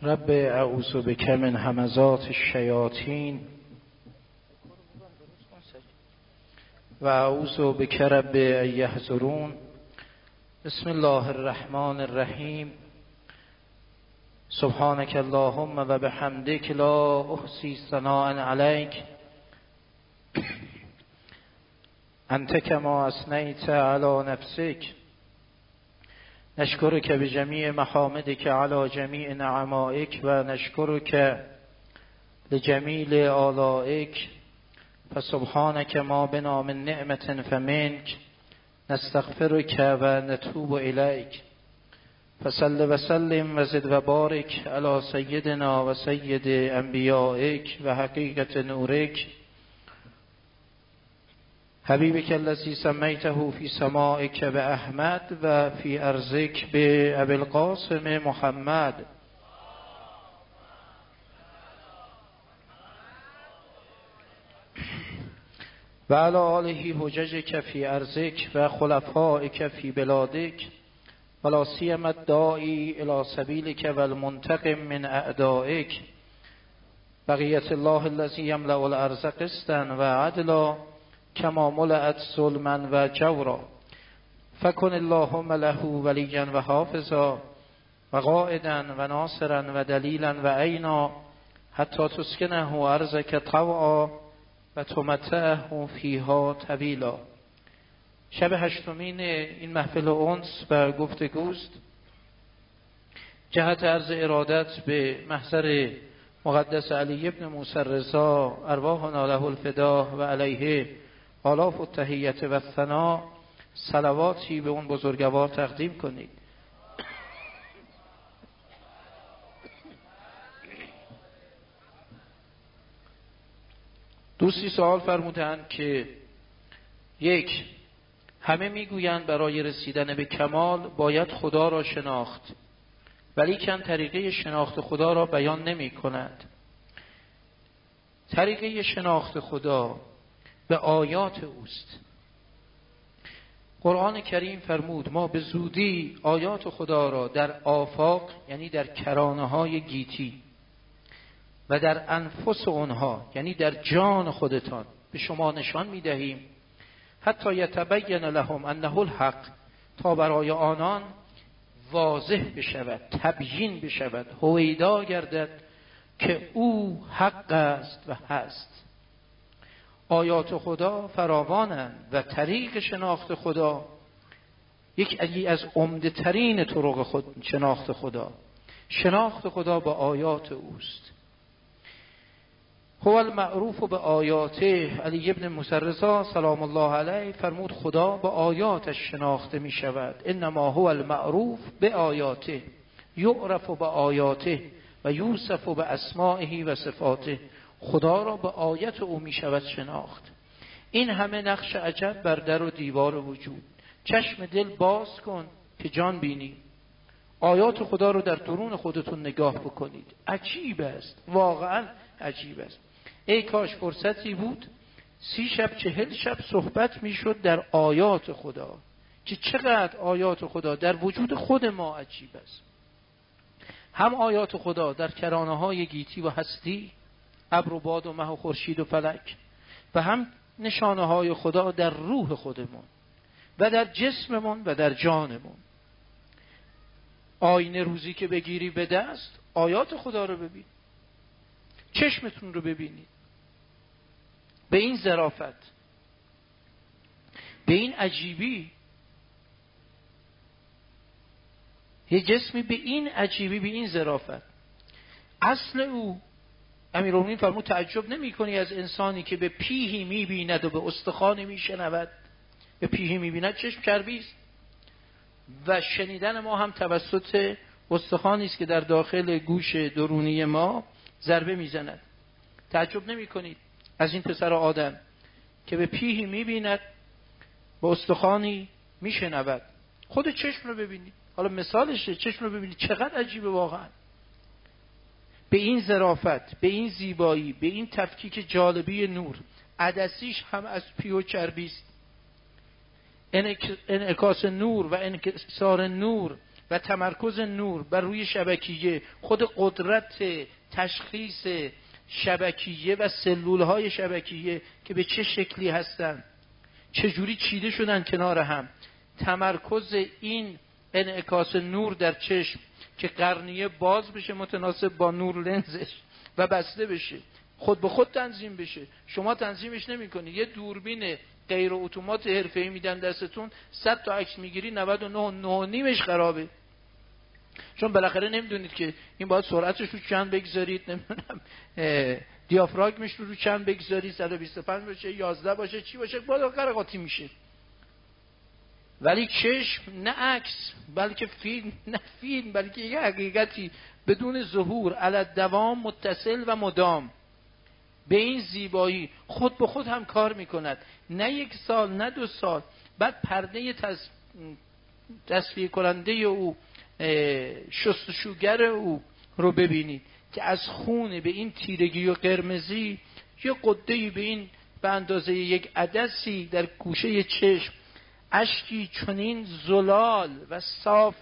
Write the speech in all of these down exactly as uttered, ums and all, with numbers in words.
رب اعوذ بک من همزات الشیاطین و اعوذ بک رب ان یحضرون. بسم الله الرحمن الرحیم. سبحانك اللهم و بحمدک لا احصی ثناء علیک انت کما اثنیت علی نفسک. نشکرک بجمیع محامدک علی جمیع نعمائک و نشکرک لجمیل آلائک. فسبحانک ما بنا من نعمت فمنک نستغفرک و نتوب الیک. فصل و سلم و زد و بارک علی سیدنا و سید انبیائک و حقیقت نورک حبیبک الذی سمیته فی سمائک باحمد و فی ارضک بابی القاسم محمد. و علی آله حججک فی ارضک و خلفائک فی بلادک ولا سیما الداعی الی سبیلک و المنتقم من اعدائک. بقیت الله الذی یملأ الارض قسطا و عدلا کما ملأت ظلما و جورا. فکن اللهم له ولیا و حافظا و قائدا و ناصرا و دلیلا و عینا حتی تسکنه ارضک طوعا و تمتعه فیها طویلا. شب هشتمین این محفل انس و گفتگوست. جهت عرض ارادت به محضر مقدس علی ابن موسی الرضا ارواحنا له الفدا و علیه آلاف التحیت و الثنا صلواتی به اون بزرگوار تقدیم کنید. دوستی سوال فرمودند که یک، همه میگویند برای رسیدن به کمال باید خدا را شناخت، ولی کن طریقه شناخت خدا را بیان نمی کند. طریقه شناخت خدا به آیات اوست. قرآن کریم فرمود ما به زودی آیات خدا را در آفاق، یعنی در کرانه های گیتی و در انفس اونها، یعنی در جان خودتان به شما نشان میدهیم حتی یتبین لهم انه الحق، تا برای آنان واضح بشود، تبیین بشود، هویدا گردد که او حق است و هست. آیات خدا فراوانند و طریق شناخت خدا یکی از عمده ترین طرق خود شناخت خدا، شناخت خدا با آیات اوست. هو المعروف به آیاته. علی ابن موسی الرضا سلام الله علیه فرمود خدا با آیاتش شناخته می شود. انما هو المعروف به آیاته، یعرف به آیاته و یوصف به اسمائه و صفاته. خدا را به آیت او می شود شناخت. این همه نقش عجب بر در و دیوار وجود. چشم دل باز کن که جان بینی. آیات خدا رو در درون خودتون نگاه بکنید. عجیب است، واقعا عجیب است. ای کاش فرصتی بود سی شب چهل شب صحبت می شد در آیات خدا، که چقدر آیات خدا در وجود خود ما عجیب است. هم آیات خدا در کرانه های گیتی و هستی، ابر و باد و مه و خورشید و فلک، و هم نشانه های خدا در روح خودمون و در جسممون و در جانمون. آینه روزی که بگیری به دست آیات خدا رو ببین، چشمتون رو ببینید. به این ظرافت، به این عجیبی، یه جسمی به این عجیبی، به این ظرافت. اصل او امیرالمومنین فرمود تعجب نمی کنی از انسانی که به پیهی می بیند و به استخوانی می شنود. به پیهی می بیند چشم چربی است و شنیدن ما هم توسط استخوانی است که در داخل گوش درونی ما ضربه می زند. تعجب نمی کنید از این پسر آدم که به پیهی می بیند، به استخوانی می شنود. خود چشم رو ببینید، حالا مثالشه، چشم رو ببینید چقدر عجیبه واقعا. به این ظرافت، به این زیبایی، به این تفکیک جالبی نور. عدسیش هم از پی و چربی است. انعکاس نور و انکسار نور و تمرکز نور بر روی شبکیه، خود قدرت تشخیص شبکیه و سلولهای شبکیه که به چه شکلی هستن، چجوری چیده شدن کنار هم، تمرکز این انعکاس نور در چشم که قرنیه باز بشه متناسب با نور لنزش و بسته بشه، خود به خود تنظیم بشه. شما تنظیمش نمی‌کنی. یه دوربین غیر اتومات حرفه‌ای میدن دستتون، صد تا عکس میگیری، نود و نه و نه و نیمش خرابه. چون بالاخره نمیدونید که این باید سرعتش رو چند بگذارید، نمیدونم دیافراگمش رو رو چند بگذارید، صد و بیست و پنج باشه، یازده باشه، چی باشه، بالاخره قاطی میشه. ولی چشم نه عکس بلکه فیلم، نه فیلم بلکه یه حقیقتی بدون ظهور علی دوام متصل و مدام به این زیبایی خود به خود هم کار میکند. نه یک سال، نه دو سال بعد پرده تص... تصفیه کننده او، شستشوگر او رو ببینید که از خون به این تیرگی و قرمزی یه قده‌ای به این به اندازه یک عدسی در گوشه چشم اشکی چنین زلال و صاف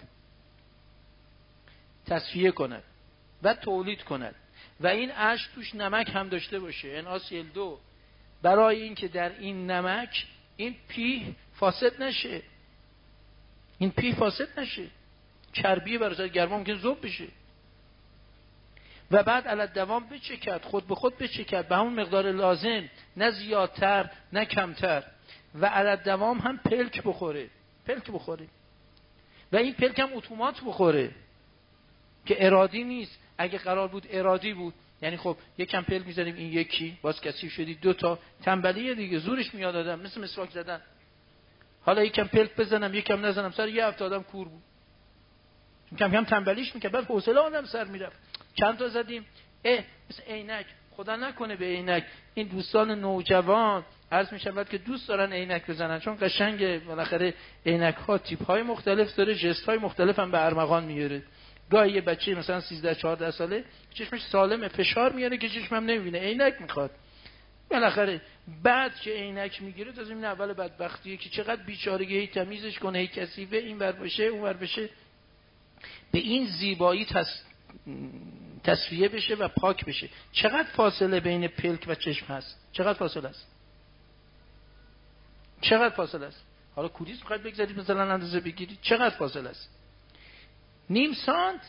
تصفیه کند و تولید کند و این اشک توش نمک هم داشته باشه، ان ای سی ال دو، برای اینکه در این نمک این پی فاسد نشه، این پی فاسد نشه، چربی برای گرما ممکن ذوب بشه و بعد علی دوام بچکد، خود به خود بچکد به همون مقدار لازم، نه زیادتر نه کمتر، و علی دوام هم پلک بخوره، پلک بخوره و این پلک هم اتومات بخوره که ارادی نیست. اگه قرار بود ارادی بود یعنی خب یکم پلک می‌زنیم این یکی باز کثیف شدی، دو تا تنبلیه دیگه، زورش میاد آدم، مثل مسواک زدن. حالا یکم پلک بزنم یکم نزنم، سر یه هفته آدم کور بود، کم کم تنبلیش میکرد، بعد حوصله آدم سر میرفت. چند تا زدیم اه مثل عینک، خدا نکنه به عینک این دوستان نوجوان عرض میشود که دوست دارن عینک بزنن چون قشنگه، بالاخره عینک ها تیپ های مختلف داره، ژست های مختلف هم به ارمغان میاره. گاهی یه بچه مثلا سیزده چهارده ساله چشمش سالمه، فشار میاره که چشمم نمیبینه، عینک میخواد. بالاخره بعد که عینک میگیره تا این اول بدبختیه که چقدر بیچارگی، هی تمیزش کنه، هی کثیفه، این ور بشه اون ور بشه، به این زیبایی تص... تصفیه بشه و پاک بشه. چقدر فاصله بین پلک و چشم هست؟ چقدر فاصله است؟ چقدر فاصله است؟ حالا کوریس میخواید بگذارید مثلا اندازه بگیرید، چقدر فاصله است؟ نیم سانت؟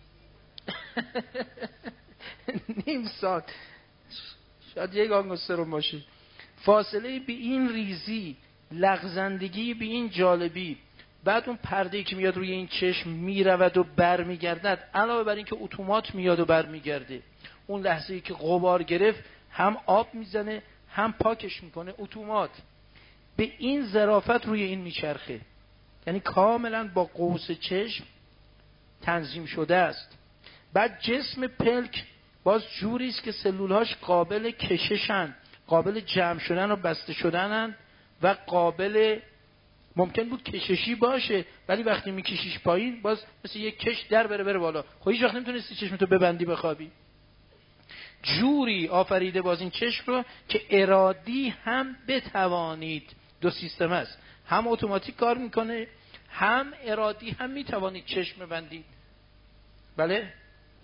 نیم سانت شاید یک آنگسترون باشه. فاصله به این ریزی، لغزندگی به این جالبی، بعد اون پرده‌ای که میاد روی این چشم میرود و برمیگردد، علاوه بر این که اتومات میاد و برمیگرده، اون لحظه‌ای که غبار گرفت هم آب میزنه هم پاکش میکنه، اتومات به این ظرافت روی این میچرخه، یعنی کاملا با قوس چشم تنظیم شده است. بعد جسم پلک باز جوری است که سلولهاش قابل کششن، قابل جمع شدن و بسته شدنن و قابل ممکن بود کششی باشه ولی وقتی میکشیش پایین باز مثل یک کش در بره بره بالا، خب هیچ وقت نمیتونستی چشمتو ببندی بخوابی. جوری آفریده باز این چشم رو که ارادی هم بتوانید، دو سیستم است، هم اتوماتیک کار میکنه هم ارادی هم میتوانید چشم ببندید. بله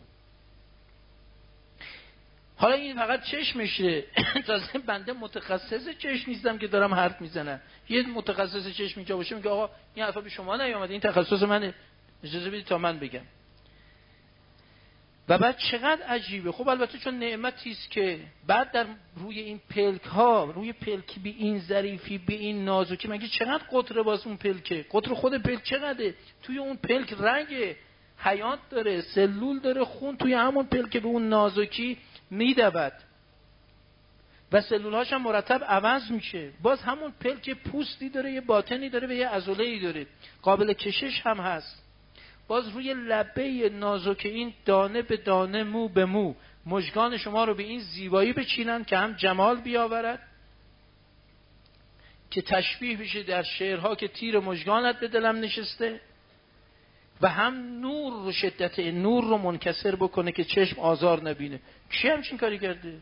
حالا این فقط چشمشه. تازه بنده متخصص چشم نیستم که دارم حرف میزنم، یه متخصص چشم اینجا باشه میگه آقا این حرفا به شما نیامده، این تخصص منه، اجازه بدید تا من بگم. و بعد چقدر عجیبه. خب البته چون نعمتی است که بعد در روی این پلک ها، روی پلکی به این ظریفی، به این نازکی، مگه چقدر قطره باز اون پلکه، قطر خود پلک چقدره، توی اون پلک رنگ حیات داره، سلول داره، خون توی همون پلک به اون نازکی میدود و سلولهاش هم مرتب عوض میشه. باز همون پلک پوستی داره، یه باطنی داره و یه عضله‌ای داره، قابل کشش هم هست. باز روی لبه نازک این دانه به دانه، مو به مو مژگان شما رو به این زیبایی بچینن که هم جمال بیاورد، که تشبیه بشه در شعرها که تیر مژگانت به دلم نشسته، و هم نور رو، شدت نور رو منکسر بکنه که چشم آزار نبینه. کی همچین کاری کرده؟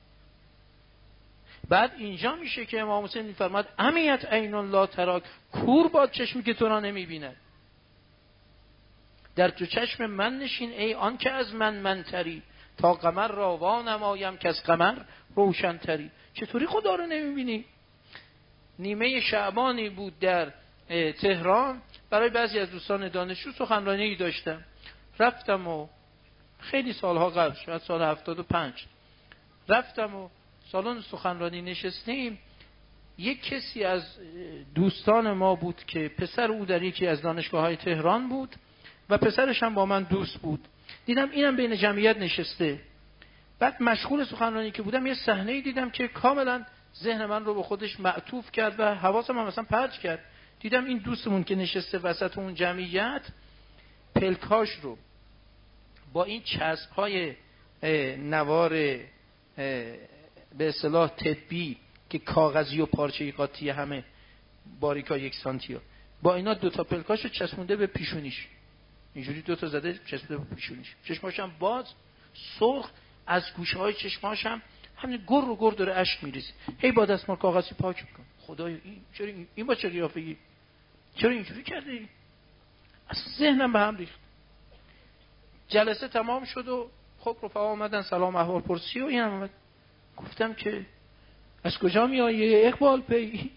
بعد اینجا میشه که امام حسین میفرماد امیت عین لا تراک، کور باد چشمی که تو را نمیبینه. در تو چشم من نشین ای آن که از من منتری، تا قمر را وانمایم که از قمر روشنتری. چطوری خدا رو نمیبینی؟ نیمه شعبانی بود در تهران، برای بعضی از دوستان دانشجو سخنرانی داشتم. رفتم و خیلی سالها قبل، شاید سال هفتاد و پنج، رفتم و سالن سخنرانی نشستیم. یک کسی از دوستان ما بود که پسر او در یکی از دانشگاه‌های تهران بود و پسرش هم با من دوست بود. دیدم اینم بین جمعیت نشسته. بعد مشغول سخنرانی که بودم یه صحنه‌ای دیدم که کاملا ذهن من رو به خودش معطوف کرد و حواسم هم مثلا پرت کرد. دیدم این دوستمون که نشسته وسط اون جمعیت، پلکاش رو با این چسب‌های نوار به اصطلاح طبی که کاغذی و پارچه‌ای قاطی همه باریکا یک سانتی، با اینا دو تا پلکاشو چسبونده به پیشونیش، اینجوری دو تا زده چسبونده به پیشونیش. چشماش هم باز، سرخ، از گوشه‌های چشماش هم همین گر و گر داره اشک میریزه. هی با دستمال کاغذی پاک میکنه. خدایا این چرا این, این با چه قیافه‌ای؟ چرا اینجوری کردی؟ اصلا ذهنم به هم ریخت. جلسه تمام شد و خب رفقا اومدن سلام احوال پرسی و این هم اومد. گفتم که از کجا می آیی اقبال پی؟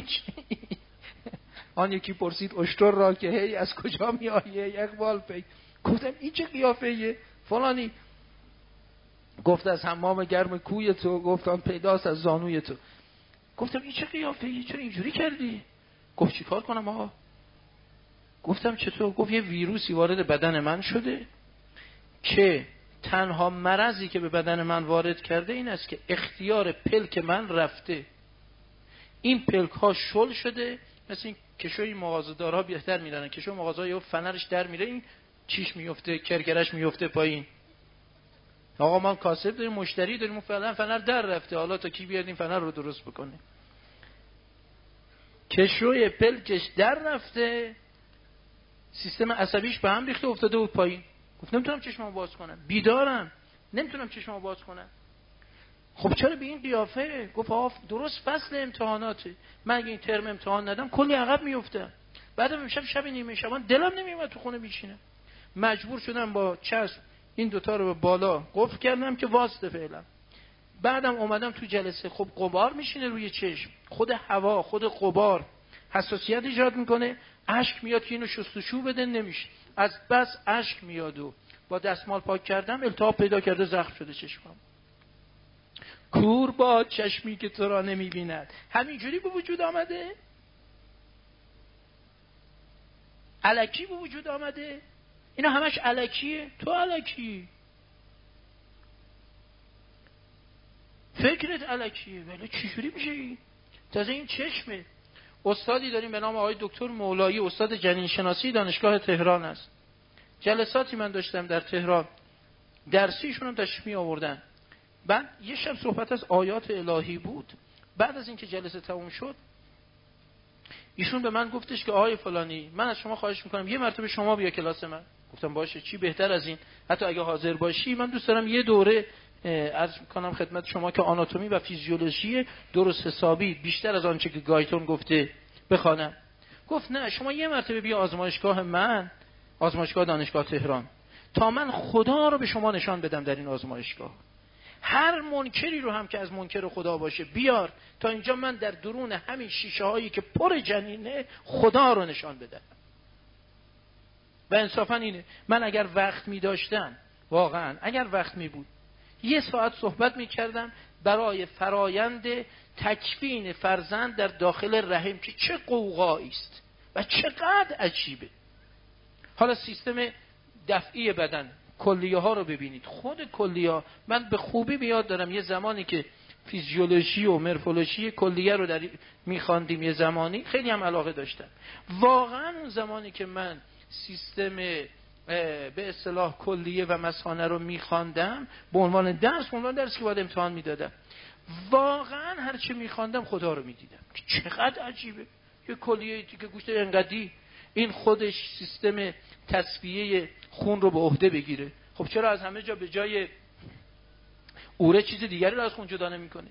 آن یکی پرسید اشتر را که هی از کجا می آیی اقبال پی؟ گفتم این چه قیافه‌ایه فلانی؟ گفت از حمام گرم کوی تو. گفتم پیداست از زانوی تو. گفتم این چه قیافه‌ایه؟ چرا اینجوری کردی؟ گفت چیکار کنم آقا؟ گفتم چطور؟ گفت یه ویروسی وارد بدن من شده که تنها مرضی که به بدن من وارد کرده این است که اختیار پلک من رفته. این پلک ها شل شده، مثل این کشوی مغازه‌دارها بهتر میرن، کشوی مغازه‌ها یا فنرش در میره، این چیش میفته، کرکرش میفته پایین. آقا ما کاسب داریم، مشتری داریم، فعلا فنر در رفته، حالا تا کی بیاد این فنر رو درست بکنه؟ کشوی پلکش در رفته، سیستم عصبیش به هم ریخته، افتاده بود پایین. گفت نمیتونم چشممو باز کنم، بیدارم نمیتونم چشممو باز کنم. خب چرا به این قیافه؟ گفت آف درست فصل امتحاناته، من اگه این ترم امتحان ندم کلی عقب میافتم. بعدم امشب شب نیمه شبان دلم نمیومد تو خونه بشینم، مجبور شدم با چسب این دوتا رو به بالا قفل کردم که واسطه فعلا. بعدم اومدم تو جلسه، خب غبار میشینه روی چشم، خود هوا، خود غبار حساسیت ایجاد میکنه، اشک میاد که اینو شستشو بده، نمیشه، از بس اشک میاد و با دستمال پاک کردم التهاب پیدا کرده، زخم شده چشمم. کور با چشمی که تو را نمیبیند. همینجوری به وجود آمده، الکی به وجود آمده. اینا همش الکیه، تو الکی، فکرت الکیه، ولی چجوری میشه این؟ تازه این چشمه. استادی داریم به نام آقای دکتر مولایی، استاد جنین شناسی دانشگاه تهران است. جلساتی من داشتم در تهران، درسیشون هم تشریف می آوردن. بعد یه شب صحبت از آیات الهی بود. بعد از اینکه جلسه تموم شد، ایشون به من گفتش که آقای فلانی، من از شما خواهش میکنم یه مرتبه شما بیا کلاس من. گفتم باشه، چی بهتر از این؟ حتی اگه حاضر باشی من دوست دارم یه دوره عرض کنم خدمت شما که آناتومی و فیزیولوژی درست حسابی بیشتر از آنچه که گایتون گفته بخوانم. گفت نه، شما یه مرتبه بیا آزمایشگاه من، آزمایشگاه دانشگاه تهران، تا من خدا رو به شما نشان بدم در این آزمایشگاه. هر منکری رو هم که از منکر خدا باشه بیار، تا اینجا من در درون همین شیشه هایی که پر جنینه خدا رو نشان بدم. و انصافا اینه، من اگر وقت می داشتم، واقعا اگر وقت می بود، یه ساعت صحبت می کردم برای فرایند تکوین فرزند در داخل رحم که چه قوقایی است و چقدر عجیبه. حالا سیستم دفعی بدن، کلیه ها رو ببینید، خود کلیه ها، من به خوبی بیاد دارم یه زمانی که فیزیولوژی و مرفولوژی کلیه رو در میخواندیم، یه زمانی خیلی هم علاقه داشتم. واقعا اون زمانی که من سیستم به اصطلاح کلیه و مثانه رو میخواندم به عنوان درس، به عنوان درس که باید امتحان میدادم، واقعا هر چه میخواندم خدا رو میدیدم. چقدر عجیبه، یه کلیه که گوشت انقدی این خودش سیستم تصفیه خون رو به عهده بگیره. خب چرا از همه جا به جای اوره چیز دیگری رو از خون جدا نمی‌کنه؟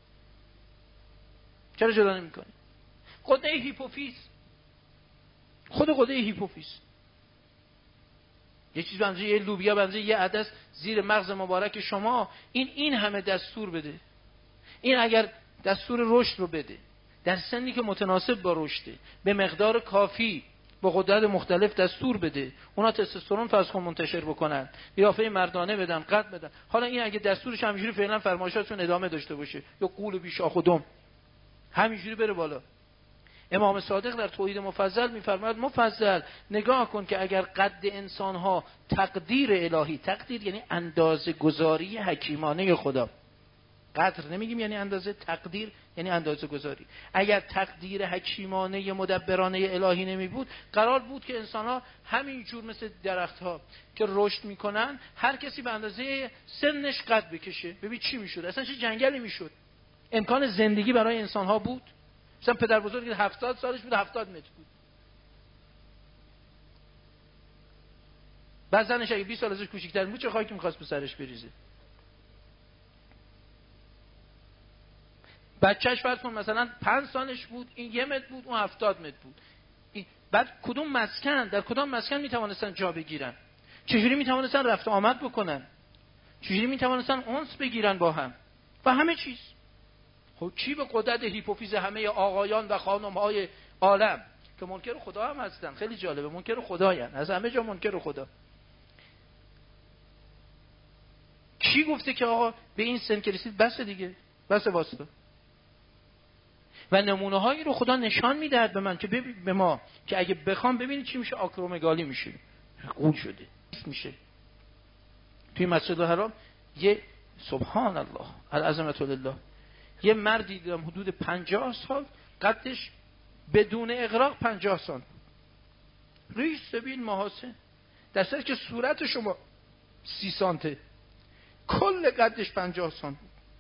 چرا جدا نمی‌کنه؟ غده هیپوفیز، خود غده هیپوفیز یه چیز بنظر یه لوبیا بنظر یه عدس زیر مغز مبارک شما، این این همه دستور بده. این اگر دستور رشد رو بده در سنی که متناسب با رشده، به مقدار کافی با قدرت مختلف دستور بده، اونا تستوسترون فرض کن منتشر بکنن، قیافه مردانه بدن، قد بدن. حالا این اگه دستورش همینجوری فعلا فرمایشاتشون ادامه داشته باشه، یا قول بی شاخ و دم همینجوری بره بالا. امام صادق در توحید مفضل میفرماید مفضل نگاه کن که اگر قد انسانها تقدیر الهی، تقدیر یعنی اندازه گذاری حکیمانه خدا، قدر نمیگیم یعنی اندازه، تقدیر یعنی اندازه گذاری. اگر تقدیر حکیمانه مدبرانه الهی نمی بود، قرار بود که انسان ها همینجور مثل درخت ها که رشد میکنن هر کسی به اندازه سنش قد بکشه. ببین چی میشد، اصلا چه جنگلی میشد. امکان زندگی برای انسان ها بود. مثلا پدر بزرگ هفتاد سالش بود، هفتاد متر بود. بعد زنش اگه بیست سال ازش کوچیک‌تر بود چه خاکی می‌خواست به سرش بریزه. بچهش فرض کن مثلا پنج سالش بود، این یه متر بود، اون هفتاد متر بود. بعد کدوم مسکن، در کدام مسکن میتوانستن جا بگیرن؟ چجوری میتوانستن رفت آمد بکنن؟ چجوری میتوانستن انس بگیرن با هم؟ و همه چیز. خب چی به قدرت هیپوفیز همه آقایان و خانم‌های عالم که منکر خدا هم هستن، خیلی جالبه، منکر خدایان، از همه جا منکر خدا. کی گفته که آقا به این سن که رسید بس دیگه، بس واسطه؟ و نمونه هایی رو خدا نشان میدهد به من که به ما که اگه بخوام ببینید چی میشه، آکرومگالی میشه، قول شده میشه. توی مسجد الحرام یه سبحان الله العظمت لله یه مردی دیدم حدود پنجاه سال، قدش بدون اغراق پنجاه سانت، ریش سبیل محاسن، در صورتی که صورت شما سی سانته، کل قدش پنجاه سانت.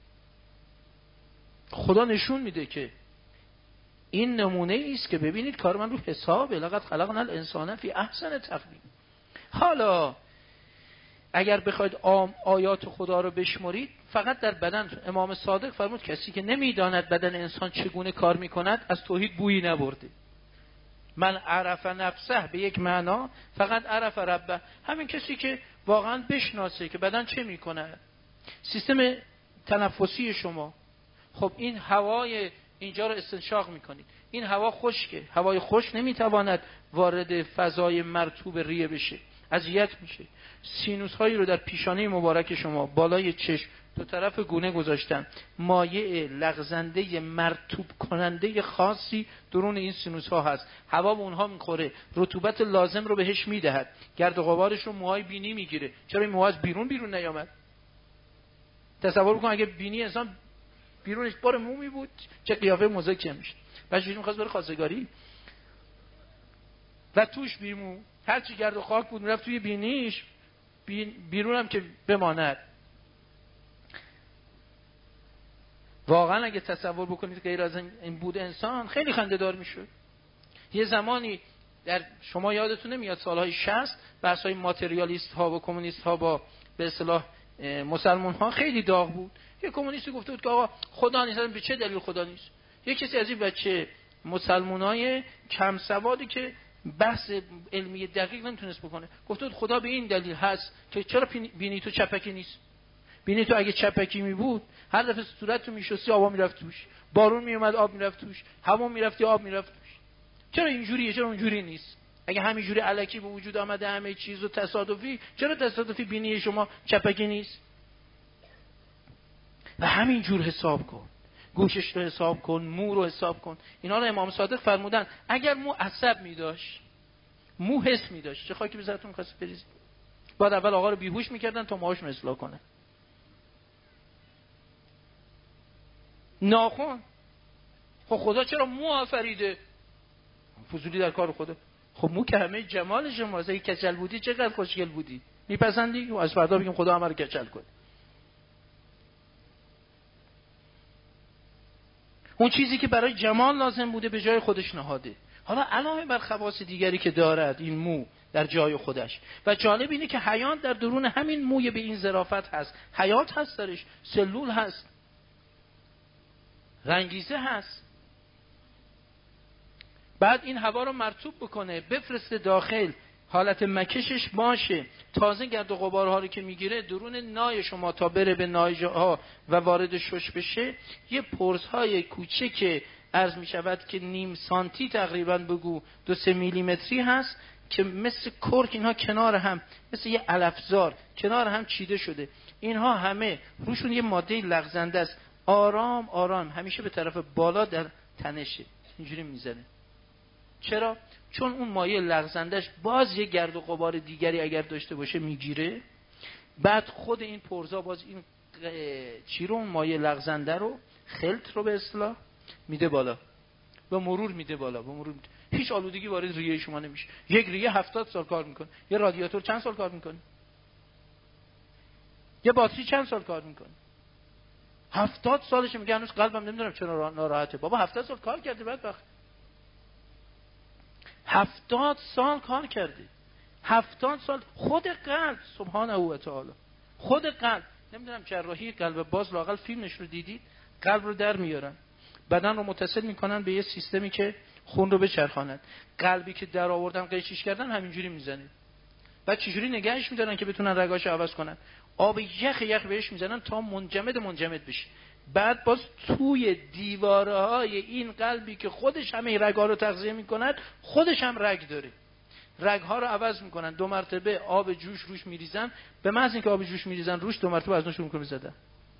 خدا نشون میده که این نمونه است که ببینید کار من رو حسابه، لقد خلقنا الانسان فی احسن تقویم. حالا اگر بخواید آیات خدا رو بشمرید، فقط در بدن، امام صادق فرمود کسی که نمیداند بدن انسان چگونه کار میکند از توحید بویی نبرده. من عرف نفسه به یک معنا فقط عرف ربه، همین کسی که واقعا بشناسه که بدن چه میکنه. سیستم تنفسی شما، خب این هوای اینجا رو استنشاق میکنید، این هوا خشکه، هوای خشک نمیتواند وارد فضای مرطوب ریه بشه، اذیت میشه. سینوس هایی رو در پیشانه مبارک شما بالای چشم دو طرف گونه گذاشتن، مایع لغزنده مرطوب کننده خاصی درون این سینوس ها هست، هوا به اونها میخوره، رطوبت لازم رو بهش میدهد، گرد و غبارش رو موهای بینی میگیره. چرا این موها از بیرون بیرون نیامد؟ تصور بکن اگه بینی انسان بیرونش بار مومی بود چه قیافه مزهکی میشه. بچه‌ش می‌خواست بره خواستگاری و توش بیمو هر چی گرد و خاک بود میرفت توی بینیش، بیرون هم که بماند. واقعا اگه تصور بکنید غیر از این بود انسان خیلی خنده‌دار میشد. یه زمانی در شما یادتون نمیاد سالهای شصت بحث‌های ماتریالیست ها و کمونیست ها با به اصطلاح مسلمان ها خیلی داغ بود. یه کمونیستی گفته بود که آقا خدا نیست. به چه دلیل خدا نیست؟ یه کسی از این بچه مسلمانای کم سوادی که بحث علمی دقیق نمیتونست بکنه گفته بود خدا به این دلیل هست که چرا بینی تو چپکی نیست؟ بینی تو اگه چپکی می بود هر دفعه صورت تو میشستی آب میرفت توش، بارون میومد آب میرفت توش، هوا میرفت آب میرفت توش. چرا اینجوریه؟ چرا اونجوری نیست؟ اگه همینجوری الکی به وجود آمده همه چیز و تصادفی، چرا تصادفی بینی شما چپکی نیست؟ و همینجور حساب کن، گوشش رو حساب کن، مو رو حساب کن. اینا رو امام صادق فرمودن اگر مو عصب می داشت، مو حس می داشت، چه خاکی به سرتون خواست بریزید؟ بعد اول آقا رو بیهوش میکردن تا موهاش رو اصلاح کنه. ناخن، خب خدا چرا مو آفریده؟ فضولی در کار خدا. خب مو که همه جمال شماست. اگه کچل بودی چقدر خوشگل بودی، میپسندی؟ از فردا بگیم خدا همه رو کچل کنه. اون چیزی که برای جمال لازم بوده به جای خودش نهاده. حالا علاوه بر خواص دیگری که دارد این مو در جای خودش، و جالب اینه که حیات در درون همین موی به این ظرافت هست، حیات هست درش، سلول هست، رنگیزه هست. بعد این هوا رو مرطوب بکنه، بفرسته داخل، حالت مکشش باشه. تازه گرد و غبارها رو که میگیره درون نای شما تا بره به نایجه ها و وارد شش بشه، یه پرزهای کوچک عرض میشود که نیم سانتی تقریبا بگو دو سه میلیمتری هست که مثل کرک اینها کنار هم مثل یه علفزار کنار هم چیده شده. اینها همه روشون یه ماده لغزنده است. آرام آرام همیشه به طرف بالا در تنشه اینجوری میزنه. چرا؟ چون اون مایع لغزندش باز یه گرد و غبار دیگری اگر داشته باشه میگیره، بعد خود این پرزا باز این چی رو، اون مایع لغزنده رو، خلط رو به اصطلاح میده بالا، به مرور میده بالا، به مرور میده. هیچ آلودگی وارد ریه شما نمیشه. یک ریه هفتاد سال کار میکنه. یه رادیاتور چند سال کار میکنه؟ یه باتری چند سال کار میکنه؟ هفتاد سالشه. میگه هنوز قلبم نمیدونم چرا ناراحته. بابا هفتاد سال کار کرده بدبخت. هفتاد سال کار کرده. هفتاد سال خود قلب سبحانه و تعالی، خود قلب. نمیدونم جراحی قلب باز لااقل فیلمش رو دیدید؟ قلب رو در میارن، بدن رو متصل میکنن به یه سیستمی که خون رو بچرخاند. قلبی که در آوردن قیچیش کردن همینجوری میزنه. بعد چجوری نگهش میدارن که بتونن رگاشو عوض کنن؟ آب یخ یخ بهش میزنن تا منجمد منجمد بشه. بعد باز توی دیواره های این قلبی که خودش همه رگ‌ها رو تغذیه میکند، خودش هم رگ داره. رگ‌ها رو عوض میکنن، دو مرتبه آب جوش روش میریزن. به محض اینکه آب جوش میریزن روش، دو مرتبه از اون شروع میکنه میزدن.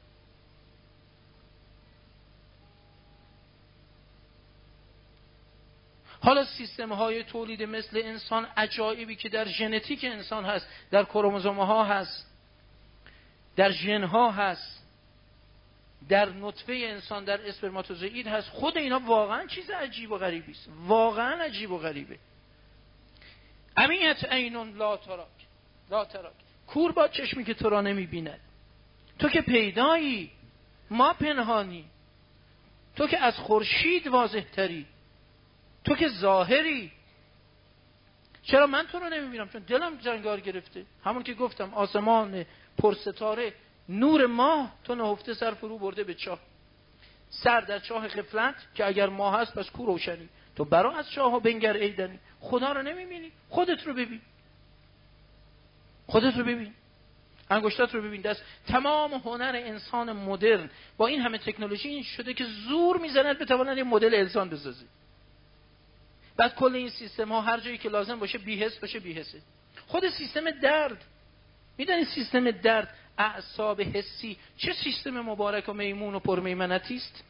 حالا سیستم های تولید مثل انسان، عجایبی که در ژنتیک انسان هست، در کروموزوم ها هست، در ژن ها هست، در نطفه انسان، در اسپرماتوزوئید هست، خود اینا واقعا چیز عجیب و غریبی است. واقعا عجیب و غریبه. امیت عینون لا تراک، لا تراک. کور با چشمی که تو را نمیبیند. تو که پیدایی، ما پنهانی. تو که از خورشید واضح تری، تو که ظاهری. چرا من تو رو نمیبینم؟ چون دلم جنگار گرفته. همون که گفتم آسمان پرستاره، نور ماه تو نهفته سر فرو برده به چاه. سر در چاه غفلت که اگر ماه هست پس کو روشنی. تو برا از چاه ها بنگر ایدنی. خدا رو نمیبینی؟ خودت رو ببین، خودت رو ببین، انگشتات رو ببین. دست تمام هنر انسان مدرن با این همه تکنولوژی این شده که زور میزنند بتوانند یه مدل انسان بسازه. بعد کل این سیستم ها هر جایی که لازم باشه بی‌حس باشه بی‌حسه. خود سیستم درد، میدونید سیستم درد، اعصاب حسی چه سیستم مبارک و میمون و پرمیمنتی است.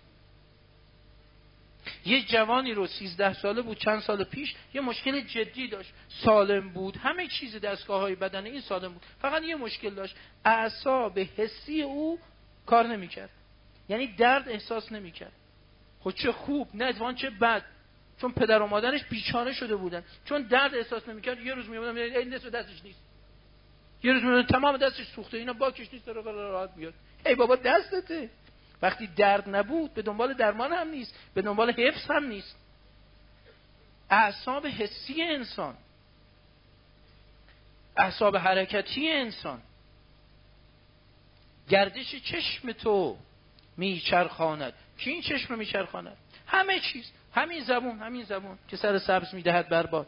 یه جوانی رو سیزده ساله بود چند سال پیش، یه مشکل جدی داشت، سالم بود، همه چیز دستگاه های بدن این سالم بود، فقط یه مشکل داشت، اعصاب حسی او کار نمیکرد، یعنی درد احساس نمیکرد. خب چه خوب، نه اتفاقاً چه بد، چون پدر و مادرش بیچاره شده بودن، چون درد احساس نمیکرد. یه روز میومدن این نصف دستش نیست، یه روز میومدن تمام دستش سوخته، اینا باکش نیست، داره راحت میاد. ای بابا دستته. وقتی درد نبود به دنبال درمان هم نیست، به دنبال حفظ هم نیست. اعصاب حسی انسان، اعصاب حرکتی انسان، گردش چشم تو میچرخاند. کی این چشم میچرخاند؟ همه چیز، همین زبون، همین زبون که سر سبز میدهد برباد،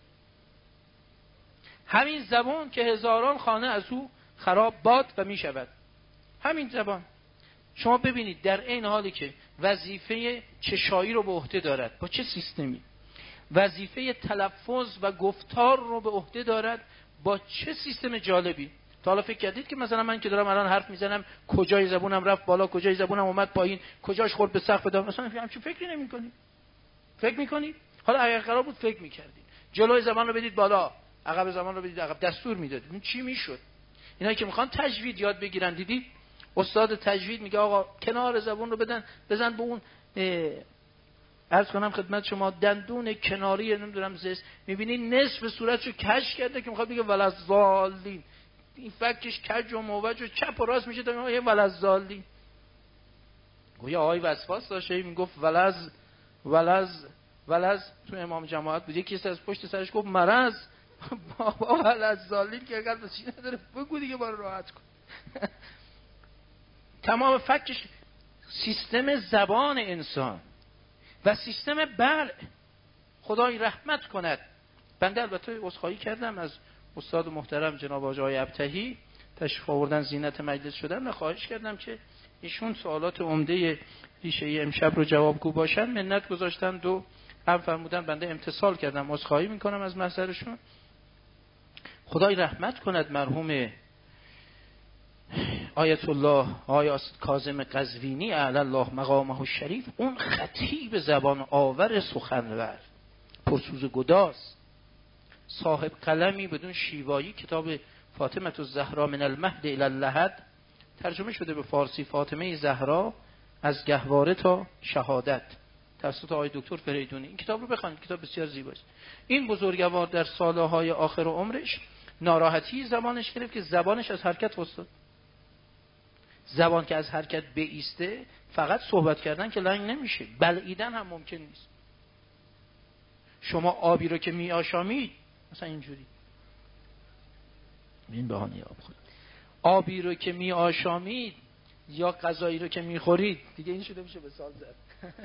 همین زبون که هزاران خانه از او خراب باد و میشود، همین زبان. شما ببینید در این حالی که وظیفه چشایی رو به عهده دارد، با چه سیستمی؟ وظیفه تلفظ و گفتار رو به عهده دارد، با چه سیستم جالبی؟ تا حالا فکر کردید که مثلا من که دارم الان حرف میزنم کجای زبونم رفت بالا، کجای زبونم اومد پایین، کجاش خورد به سقف داد؟ مثلا همچین فکری نمی‌کنید. فکر می‌کنید؟ حالا اگر قرار بود فکر می‌کردید، جلوی زبان رو بدید بالا، عقب زبان رو بدید عقب، دستور میدادید، این چی میشد؟ اینایی که میخوان تجوید یاد بگیرن، دیدید استاد تجوید میگه آقا کنار زبون رو بدن، بزن به اون عرض کنم خدمت شما دندون کناری نمیدونم زست، میبینی نصف صورتشو کج کرده که میخواد بگه ولضالین، این فکش کج و موج و چپ و راست میشه تا میگه ولضالین. گویا آقای وسواس داشته میگفت ولز ولز ولز تو امام جماعت بود، یکی از پشت سرش گفت مرض. بابا ولضالین که قلب چی نداره، بگو دیگه بارو راحت کن. تمام فکش سیستم زبان انسان و سیستم بلع. خدای رحمت کند بنده البته عذرخواهی کردم از استاد محترم جناب آقای ابتهی، تشریف آوردن زینت مجلس شدن، و خواهش کردم که ایشون سوالات عمده ریشه امشب رو جوابگو باشن. منت گذاشتن، دو هم فرمودن، بنده امتثال کردم. عذرخواهی میکنم از محضرشون. خدای رحمت کند مرحوم آیت الله آیت کاظم قزوینی اعلی الله مقامه الشریف، اون خطیب زبان آور سخنور پرسوز گداز، صاحب قلمی بدون شیوایی، کتاب فاطمه الزهرا من المهد الی اللحد ترجمه شده به فارسی، فاطمه زهرا از گهواره تا شهادت، توسط آقای دکتر فریدونی. این کتاب رو بخوانید، کتاب بسیار زیباست. این بزرگوار در سالهای آخر عمرش ناراحتی زبانش گرفت که زبانش از حرکت افتاد. زبان که از حرکت بایسته، فقط صحبت کردن که لنگ نمیشه، بلعیدن هم ممکن نیست. شما آبی رو که می آشامید، مثلا اینجوری این بهانه آب خورد، آبی رو که می آشامید یا غذایی رو که می خورید، دیگه این شده میشه به سال زد.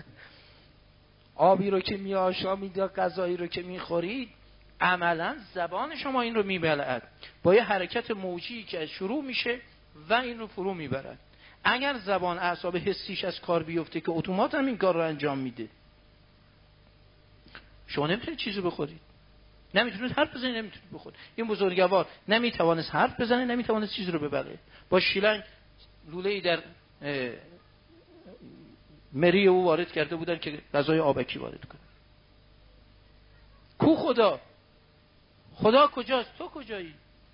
آبی رو که می آشامید یا غذایی رو که می خورید، عملا زبان شما این رو می بلعد با یه حرکت موجی که شروع میشه و این رو فرو میبرد. اگر زبان اعصاب حسیش از کار بیفته که اتومات هم این کار رو انجام میده، شما نمیتونید چیزی بخورید، نمیتونید حرف بزنید، نمیتونید بخورید. این بزرگوار نمیتوانست حرف بزنه، نمیتوانست چیزی رو ببره، با شیلنگ لوله‌ای در مری او وارد کرده بودن که غذای آبکی وارد کنه. کو خدا؟ خدا کجاست؟ تو کجایی؟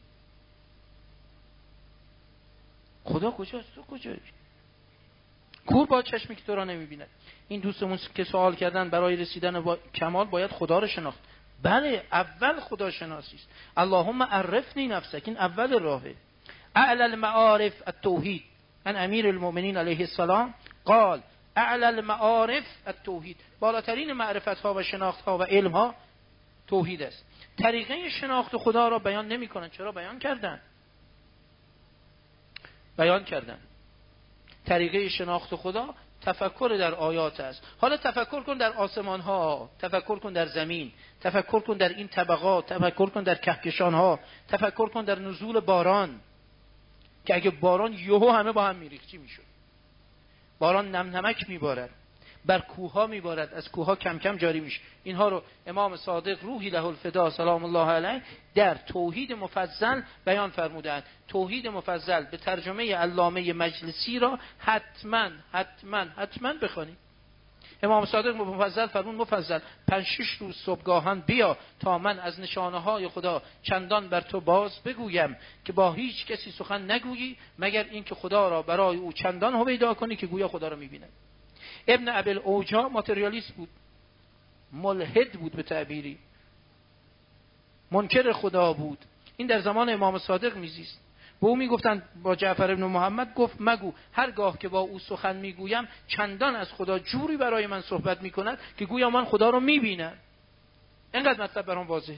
خدا کجاست؟ تو کجایی؟ کور با چشمی که تو را نمیبیند. این دوستمون که سوال کردن برای رسیدن با کمال باید خدا رو شناخت. بله، اول خدا شناسی است. اللهم عرفنی نفسک، این اول راهه. اعلی المعارف التوحید. ان امیر المؤمنین علیه السلام قال اعلی المعارف التوحید، بالاترین معرفت ها و شناخت ها و علم ها توحید است. طریقه شناخت خدا را بیان نمی کنند. چرا بیان کردن؟ بیان کردن طریقه شناخت خدا تفکر در آیات است. حالا تفکر کن در آسمان ها، تفکر کن در زمین، تفکر کن در این طبقات، تفکر کن در کهکشان ها، تفکر کن در نزول باران، که اگه باران یهو همه با هم میریخت چی میشد؟ باران نم نمک میبارد، بر کوها میبارد، از کوها کم کم جاری میشه. اینها رو امام صادق روحی له الفدا سلام الله علیه در توحید مفصل بیان فرمودند. توحید مفصل به ترجمه علامه مجلسی را حتما حتما حتما بخوانید. امام صادق مفصل فرمود مفصل پنج شش روز صبحگاهان بیا تا من از نشانه های خدا چندان بر تو باز بگویم که با هیچ کسی سخن نگویی مگر اینکه خدا را برای او چندان هویدا کنی که گویا خدا را میبیند. ابن ابل اوجا ماتریالیست بود، ملحد بود، به تعبیری منکر خدا بود. این در زمان امام صادق میزیست. به او میگفتن، با جعفر ابن محمد گفت مگو هرگاه که با او سخن میگویم چندان از خدا جوری برای من صحبت میکند که گویا من خدا رو میبینم. اینقدر مطلب برام واضحه.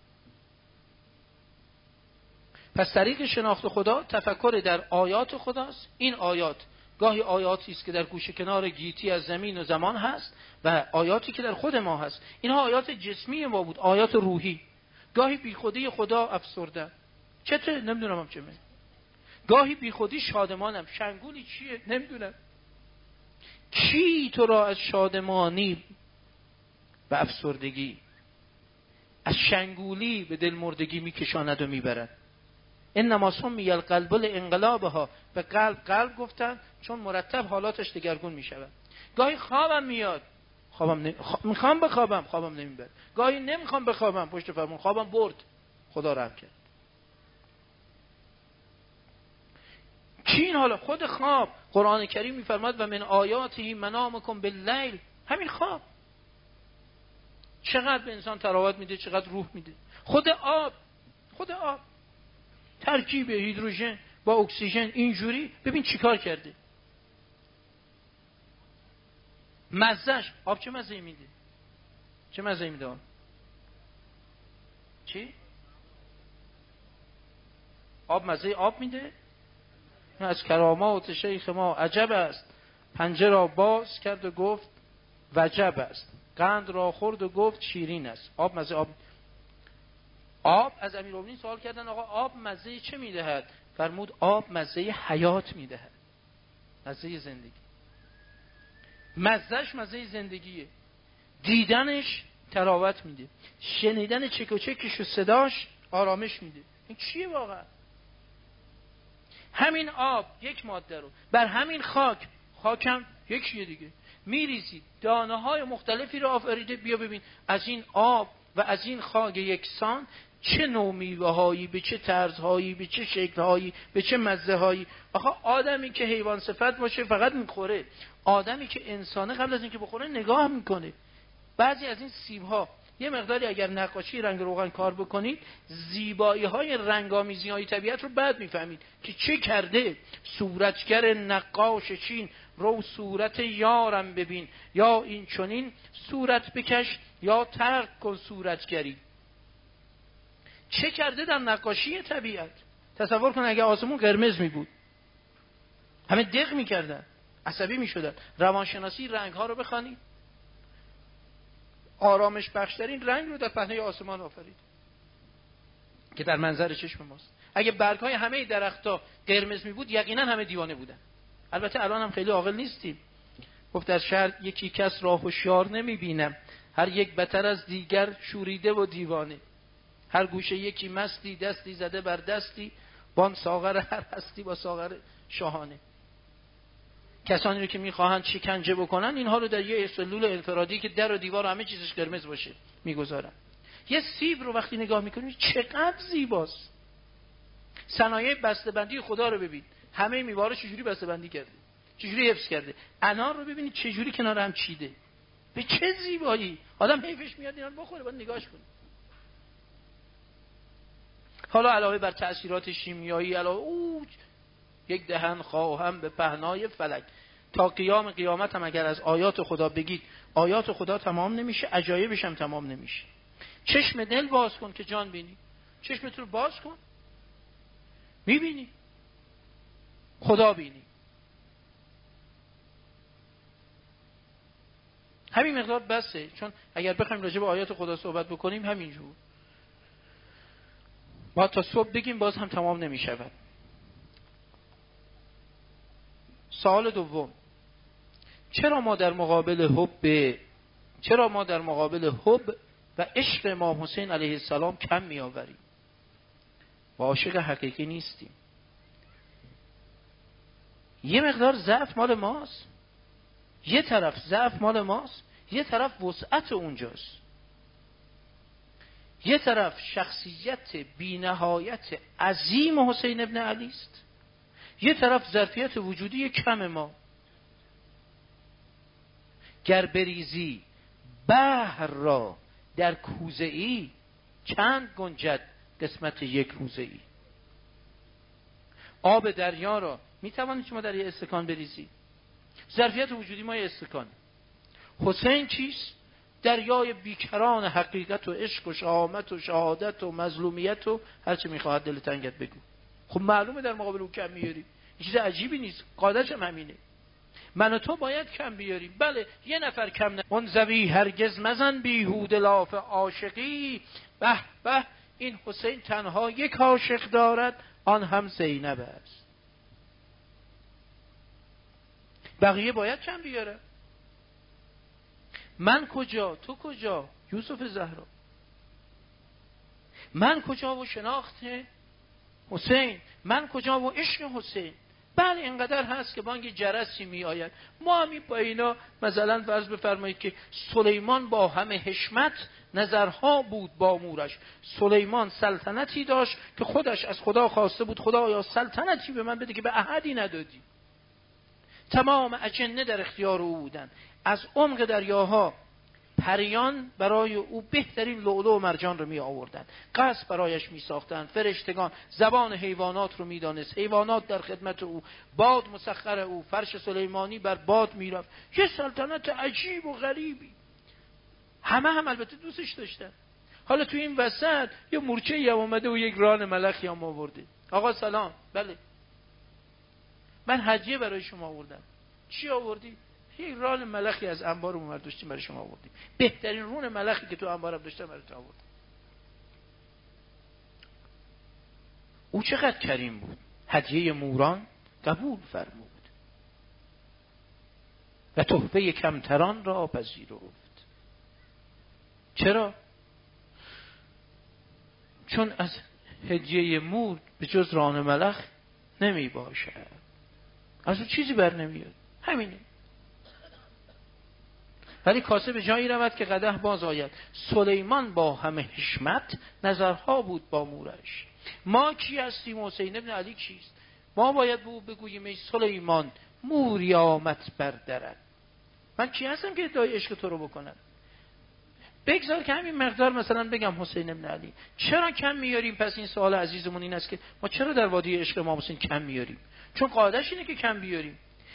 پس طریق شناخت خدا تفکر در آیات خداست. این آیات گاهی آیاتی است که در گوشه کنار گیتی از زمین و زمان هست و آیاتی که در خود ما هست. اینها آیات جسمی ما بود، آیات روحی. گاهی بیخودی خدا افسرده، چته نمیدونم هم چه من. گاهی بیخودی شادمانم، شنگولی چیه نمیدونم. کی تو را از شادمانی و افسردگی، از شنگولی به دل مردگی میکشاند و میبرد؟ انما سمی القلب لانقلابها، به قلب قلب گفتن چون مرتب حالاتش دگرگون میشود. گاهی خوابم میاد، خوابم نمی... خ... میخوام بخوابم، خوابم نمیبره. گاهی نمیخوام بخوابم، پشت فرمون خوابم برد، خدا رحم کرد. کی این حالا؟ خود خواب. قرآن کریم میفرماد و من آیاته منامکم باللیل، همین خواب چقدر به انسان تراوت میده، چقدر روح میده. خود آب، خود آب ترکیب هیدروژن با اکسیژن اینجوری، ببین چیکار کرده. مزهش، آب چه مزهی میده؟ چه مزهی میده آب؟ چی؟ آب مزه آب میده؟ از کرامات شیخ ما عجب است، پنجه را باز کرد و گفت وجب است، قند را خورد و گفت شیرین است. آب مزه آب. آب از امیرالمومنین سوال کردن آقا آب مزه چه میدهد؟ فرمود آب مزه حیات میدهد، مزه زندگی. مزهش مزه زندگیه، دیدنش تراوت میده، شنیدن چک و چکش و صداش آرامش میده. این چیه واقعا؟ همین آب یک ماده رو بر همین خاک، خاکم یکیه دیگه، میریزید دانه های مختلفی رو آفریده. بیا ببین از این آب و از این خاک یکسان چه نوع میوه هایی، به چه طرزهایی، به چه شکلهایی، به چه مزه هایی. آخه آدمی که حیوان صفت باشه فقط میخوره، آدمی که انسانه قبل از اینکه بخوره نگاه میکنه. بعضی از این سیب ها یه مقداری اگر نقاشی رنگ روغن کار بکنید، زیبایی های رنگامیزی های طبیعت رو بعد میفهمید که چه کرده صورتگر نقاش چین، رو صورت یارم ببین، یا این چنین صورت بکش یا ترک کن صورتگری. چه کرده در نقاشی طبیعت. تصور کن اگه آسمون قرمز می بود، همه دق می کردن، عصبی می شدن. روانشناسی رنگ ها رو بخوانید، آرامش بخشترین رنگ رو در پهنه آسمان آفرید که در منظر چشم ماست. اگه برگ های همه درخت‌ها قرمز می بود یقینا همه دیوانه بودن. البته الان هم خیلی عاقل نیستیم. گفت از شهر یکی کس را هوشیار نمی بینم، هر یک بتر از دیگر شوریده و دیوانه. هر گوشه یکی مستی، دستی زده بر دستی، بان ساغر هر هستی با ساغر شاهانه. کسانی رو که میخواهند شکنجه بکنن اینها رو در یه سلول انفرادی که در و دیوار همه چیزش قرمز باشه میگذارن. یه سیب رو وقتی نگاه میکنید چقدر زیباست. صنایع بسته‌بندی خدا رو ببین، همه میوه‌ها رو چجوری بسته‌بندی کرده، چجوری حفظ کرده. انار رو ببینید چجوری کنار هم چیده، به چه زیبایی. آدم حیفش میاد اینا رو بخوره، باید نگاهش کنه. حالا علاوه بر تأثیرات شیمیایی، علاوه او یک دهن خواهم به پهنای فلک. تا قیام قیامت هم اگر از آیات خدا بگید آیات خدا تمام نمیشه، عجایبش هم تمام نمیشه. چشم دل باز کن که جان بینی، چشمت رو باز کن میبینی، خدا بینی. همین مقدار بسه، چون اگر بخوایم راجع به آیات خدا صحبت بکنیم همینجور ما تا صبح بگیم باز هم تمام نمیشود. سوال دوم، چرا ما در مقابل حب چرا ما در مقابل حب و عشق امام حسین علیه السلام کم می آوریم و عاشق حقیقی نیستیم؟ یه مقدار ضعف مال ماست، یه طرف ضعف مال ماست، یه طرف وسعت اونجاست. یه طرف شخصیت بی‌نهایت عظیم حسین ابن علی است، یه طرف ظرفیت وجودی کم ما. گر بریزی بحر را در کوزه ای، چند گنجد قسمت یک روزه ای. آب دریا را می توانید شما در یه استکان بریزی، ظرفیت وجودی ما یه استکان. حسین چیست؟ دریای بیکران حقیقت و عشق و شهامت و شهادت و مظلومیت و هر چه میخواهد دل تنگت بگو. خب معلومه در مقابل او کم میاری، چیز عجیبی نیست، قاعده‌ش هم همینه. من و تو باید کم بیاریم. بله یه نفر کم نه. منزوی هرگز مزن بیهود لاف عاشقی، به به این حسین تنها یک عاشق دارد، آن هم زینب است. بقیه باید کم بیاره. من کجا تو کجا یوسف زهرا؟ من کجا و شناخت حسین؟ من کجا و عشق حسین؟ بله اینقدر هست که بانگ جرسی می آید. ما همی با اینا مثلا فرض بفرمایید که سلیمان با همه حشمت نظرها بود با مورش. سلیمان سلطنتی داشت که خودش از خدا خواسته بود خدایا سلطنتی به من بده که به احدی ندادی. تمام اجنه در اختیار او بودن. از عمق دریاها پریان برای او بهترین لؤلؤ و مرجان رو می آوردن، قصر برایش می ساختن، فرشتگان، زبان حیوانات رو می دانست، حیوانات در خدمت او، باد مسخر او، فرش سلیمانی بر باد می رفت. یه سلطنت عجیب و غریبی. همه هم البته دوستش داشتن. حالا تو این وسط یه مورچه هم اومده و یک ران ملخی هم آورده. آقا سلام، بله من هدیه برای شما آوردم. چی آوردی؟ یک ران ملخی از انبار اونور داشتیم برای شما آوردیم. بهترین رون ملخی که تو انبارم داشتم برای تو آوردم. او چقدر کریم بود، هدیه موران قبول فرمود و تحفه کمتران را پذیرفت. چرا؟ چون از هدیه مور به جز ران ملخ نمی باشد، از اون چیزی بر نمیاد، همینه. ولی کاسه به جایی رود که قدح باز آید. سلیمان با همه حشمت نظرها بود با مورش. ما کی هستیم؟ حسین ابن علی کیست؟ ما باید به او بگوییم ای سلیمان موری آمد بردرد. من کی هستم که ادعای عشق تو رو بکنم؟ بگذار که همین مقدار مثلا بگم حسین ابن علی. چرا کم میاریم؟ پس این سوال عزیزمون این است که ما چرا در وادی عشق امام حسین کم میاریم؟ چون قاعدش اینه که کم بیاریم.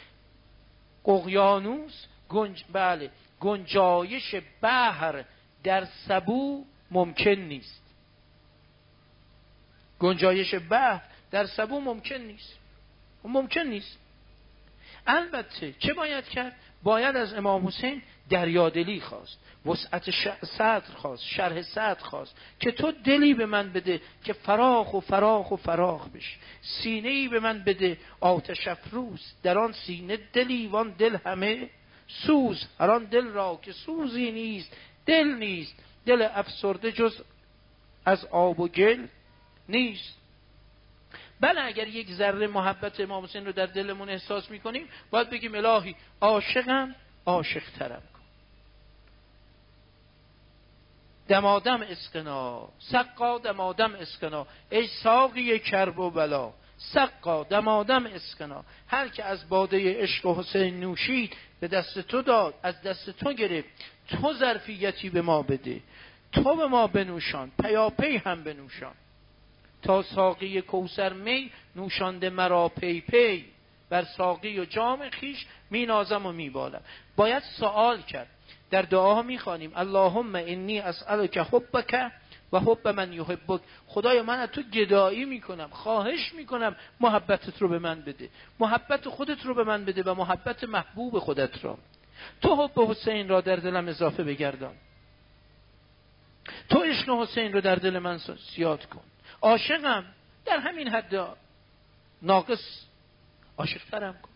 اقیانوس گنج بله گنجایش بحر در سبو ممکن نیست. گنجایش بحر در سبو ممکن نیست، ممکن نیست. البته چه باید کرد؟ باید از امام حسین دریادلی خواست، وسعت صدر خواست، شرح صدر خواست که تو دلی به من بده که فراخ و فراخ و فراخ بشه، سینه‌ای به من بده آتش افروز، در آن سینه دلی وان دل همه سوز، هر آن دل را که سوزی نیست دل نیست، دل افسرده جز از آب و گل نیست. بله اگر یک ذره محبت امام حسین رو در دلمون احساس میکنیم باید بگیم الهی عاشقم، عاشق ترم کن. دمادم اسقنا سقا دمادم اسقنا، ای ساقی کرب و بلا سقا دمادم اسقنا. هر که از باده عشق حسین نوشید به دست تو داد، از دست تو گرفت، تو ظرفیتی به ما بده، تو به ما بنوشان، پیاپی هم بنوشان. تا ساقی کوثر می نوشانده مرا پی پی، بر ساقی و جام خیش می نازم و می بالم. باید سوال کرد. در دعاها می خوانیم اللهم انی اسألک حبک و حب من یحبک. خدایا من از تو گدایی می کنم، خواهش می کنم محبتت رو به من بده، محبت خودت رو به من بده و محبت محبوب خودت را. تو حب حسین را در دلم اضافه بگردان، تو عشق حسین رو در دل من زیاد کن. عاشقم، در همین حد ناقص عاشق ترم کن.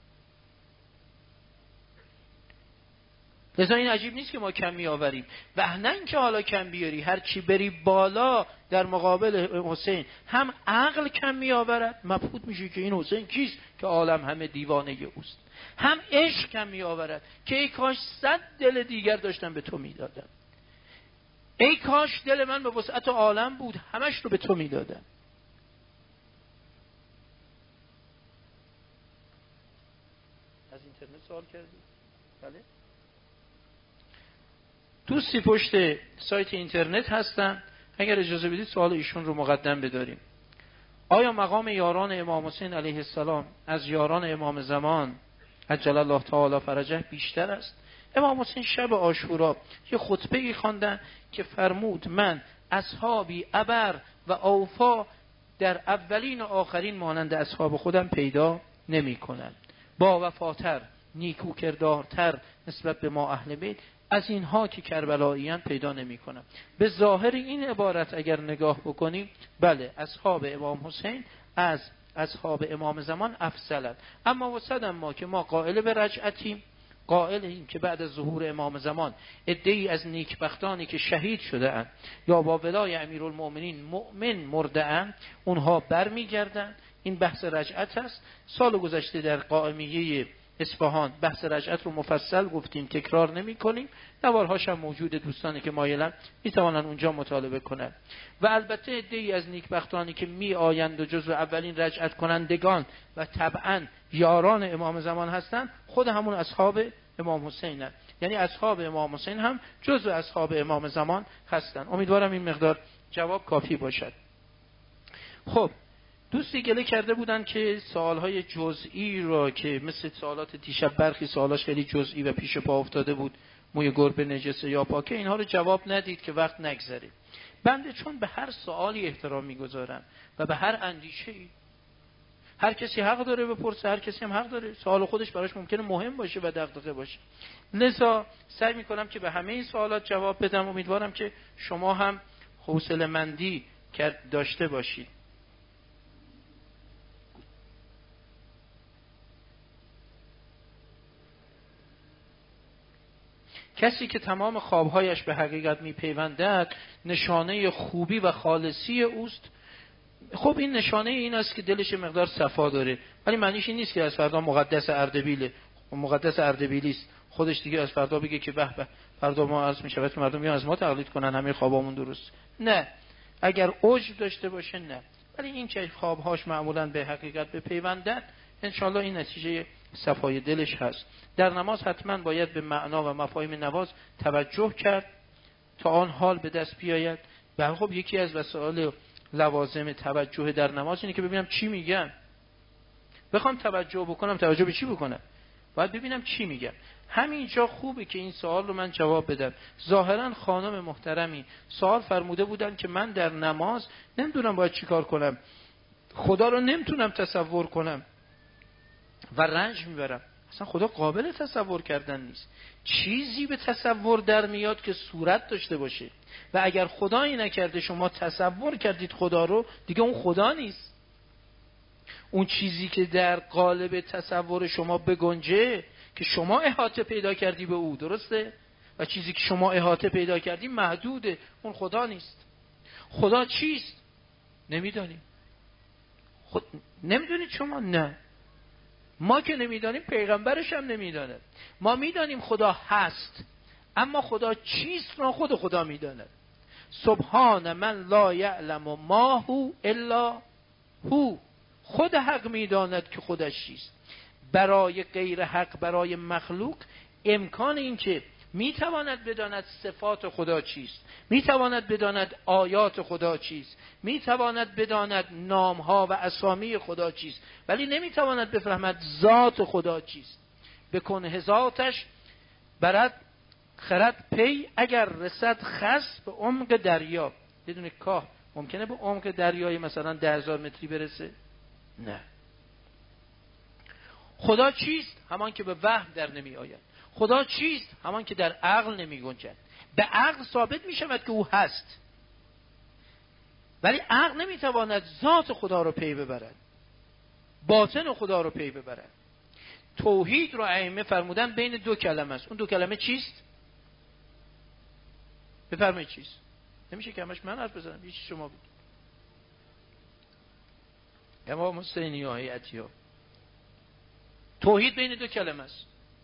لذا این عجیب نیست که ما کم می آوریم و نه اینکه حالا کم بیاری، هر چی بری بالا در مقابل حسین هم عقل کم می آورد، مبهوت میشه که این حسین کیست که عالم همه دیوانه اوست، هم عشق کم می آورد که ای کاش صد دل دیگر داشتم به تو می دادم، ای کاش دل من به وسعت عالم بود همش رو به تو می دادم. از اینترنت سوال کردی؟ بله؟ دوستی پشت سایت اینترنت هستن، اگر اجازه بدید سوال ایشون رو مقدم بداریم. آیا مقام یاران امام حسین علیه السلام از یاران امام زمان عجل الله تعالی فرجه بیشتر است؟ امام حسین شب عاشورا یه خطبه‌ای خواندن که فرمود من اصحابی ابر و اوفا در اولین و آخرین مانند اصحاب خودم پیدا نمی کنم، با وفاتر نیکو کردارتر نسبت به ما اهل بیت از اینها که کربلاییان پیدا نمی کنم. به ظاهر این عبارت اگر نگاه بکنیم بله اصحاب امام حسین از اصحاب امام زمان افضلند، اما وصدم ما که ما قائل به رجعتیم، قائل این که بعد از ظهور امام زمان عده‌ای از نیکبختانی که شهید شده اند یا با ولای امیرالمؤمنین مؤمن مرده اند اونها برمیگردند. این بحث رجعت است. سال گذشته در قائمیه اصفهان بحث رجعت رو مفصل گفتیم، تکرار نمی کنیم. نوارهاش هم موجود، دوستانی که مایلن می توانن اونجا مطالبه کنند. و البته عده‌ای از نیکبختانی که می آیند و جزو اولین رجعت کنندگان و طبعا یاران امام زمان هستند خود همون اصحاب امام حسین هستند، یعنی اصحاب امام حسین هم جزو اصحاب امام زمان هستند. امیدوارم این مقدار جواب کافی باشد. خب دوستی گله کرده بودن که سوالهای جزئی را که مثل سوالات دیشب برخی سوالاش خیلی جزئی و پیش پا افتاده بود، موی گربه نجسه یا پاکه، اینها رو جواب ندید که وقت نگذره. بنده چون به هر سوالی احترام میگذارم و به هر اندیشه‌ای، هر کسی حق داره بپرسه، هر کسی هم حق داره سوال خودش براش ممکنه مهم باشه و دغدغه باشه، لذا سعی میکنم که به همه این سوالات جواب بدم. امیدوارم که شما هم حوصله مندی داشته باشید. کسی که تمام خوابهایش به حقیقت میپیوندد نشانه خوبی و خالصی اوست. خب این نشانه این است که دلش مقدار صفا داره، ولی معنیش این نیست که از فردا مقدس اردبیله. مقدس اردبیلی است، خودش دیگه از فردا بگه که به به فردا ما از میشود که مردم بیان از ما تقلید کنن همه خوابامون درست. نه، اگر عجب داشته باشه نه، ولی این که خوابهاش معمولا به حقیقت بپیوندد انشالله این نتیجه صفای دلش هست. در نماز حتما باید به معنا و مفاهیم نماز توجه کرد تا آن حال به دست بیاید. و خب یکی از وسایل لوازم توجه در نماز اینه که ببینم چی میگن. بخوام توجه بکنم، توجه به چی بکنم؟ باید ببینم چی میگن. همینجا خوبه که این سوال رو من جواب بدم. ظاهرا خانم محترمی سوال فرموده بودن که من در نماز نمیدونم باید چی کار کنم، خدا رو نمیتونم تصور کنم و رنج میبرم. اصلا خدا قابل تصور کردن نیست. چیزی به تصور در میاد که صورت داشته باشه، و اگر خدایی نکرده شما تصور کردید خدا رو، دیگه اون خدا نیست. اون چیزی که در قالب تصور شما بگنجه که شما احاطه پیدا کردی به او، درسته؟ و چیزی که شما احاطه پیدا کردی محدوده، اون خدا نیست. خدا چیست؟ نمیدانیم. خود نمیدونید شما؟ نه، ما که نمیدانیم پیغمبرش هم نمیدانه. ما میدانیم خدا هست، اما خدا چیست را خود خدا میداند. سبحان من لا یعلم ما هو الا هو. خود حق میداند که خودش چیست. برای غیر حق، برای مخلوق امکان این که میتواند بداند صفات خدا چیست، میتواند بداند آیات خدا چیست، میتواند بداند نامها و اسامی خدا چیست، ولی نمیتواند بفهمد ذات خدا چیست. بکن ذاتش برد خرد پی، اگر رسد خس به عمق دریا. بدون کاه ممکنه به عمق دریای مثلا ده هزار متری برسه؟ نه. خدا چیست؟ همان که به وهم در نمی آید. خدا چیست؟ همان که در عقل نمی گنجد. به عقل ثابت می شود که او هست، ولی عقل نمی تواند ذات خدا رو پی ببرد، باطن خدا رو پی ببرد. توحید رو ائمه فرمودن بین دو کلمه است. اون دو کلمه چیست؟ بفرمایید چیست؟ نمیشه که همش من حرف بزنم، یه چیز شما بگید. امام حسینی و هیئتی ها، توحید بین دو کلمه است: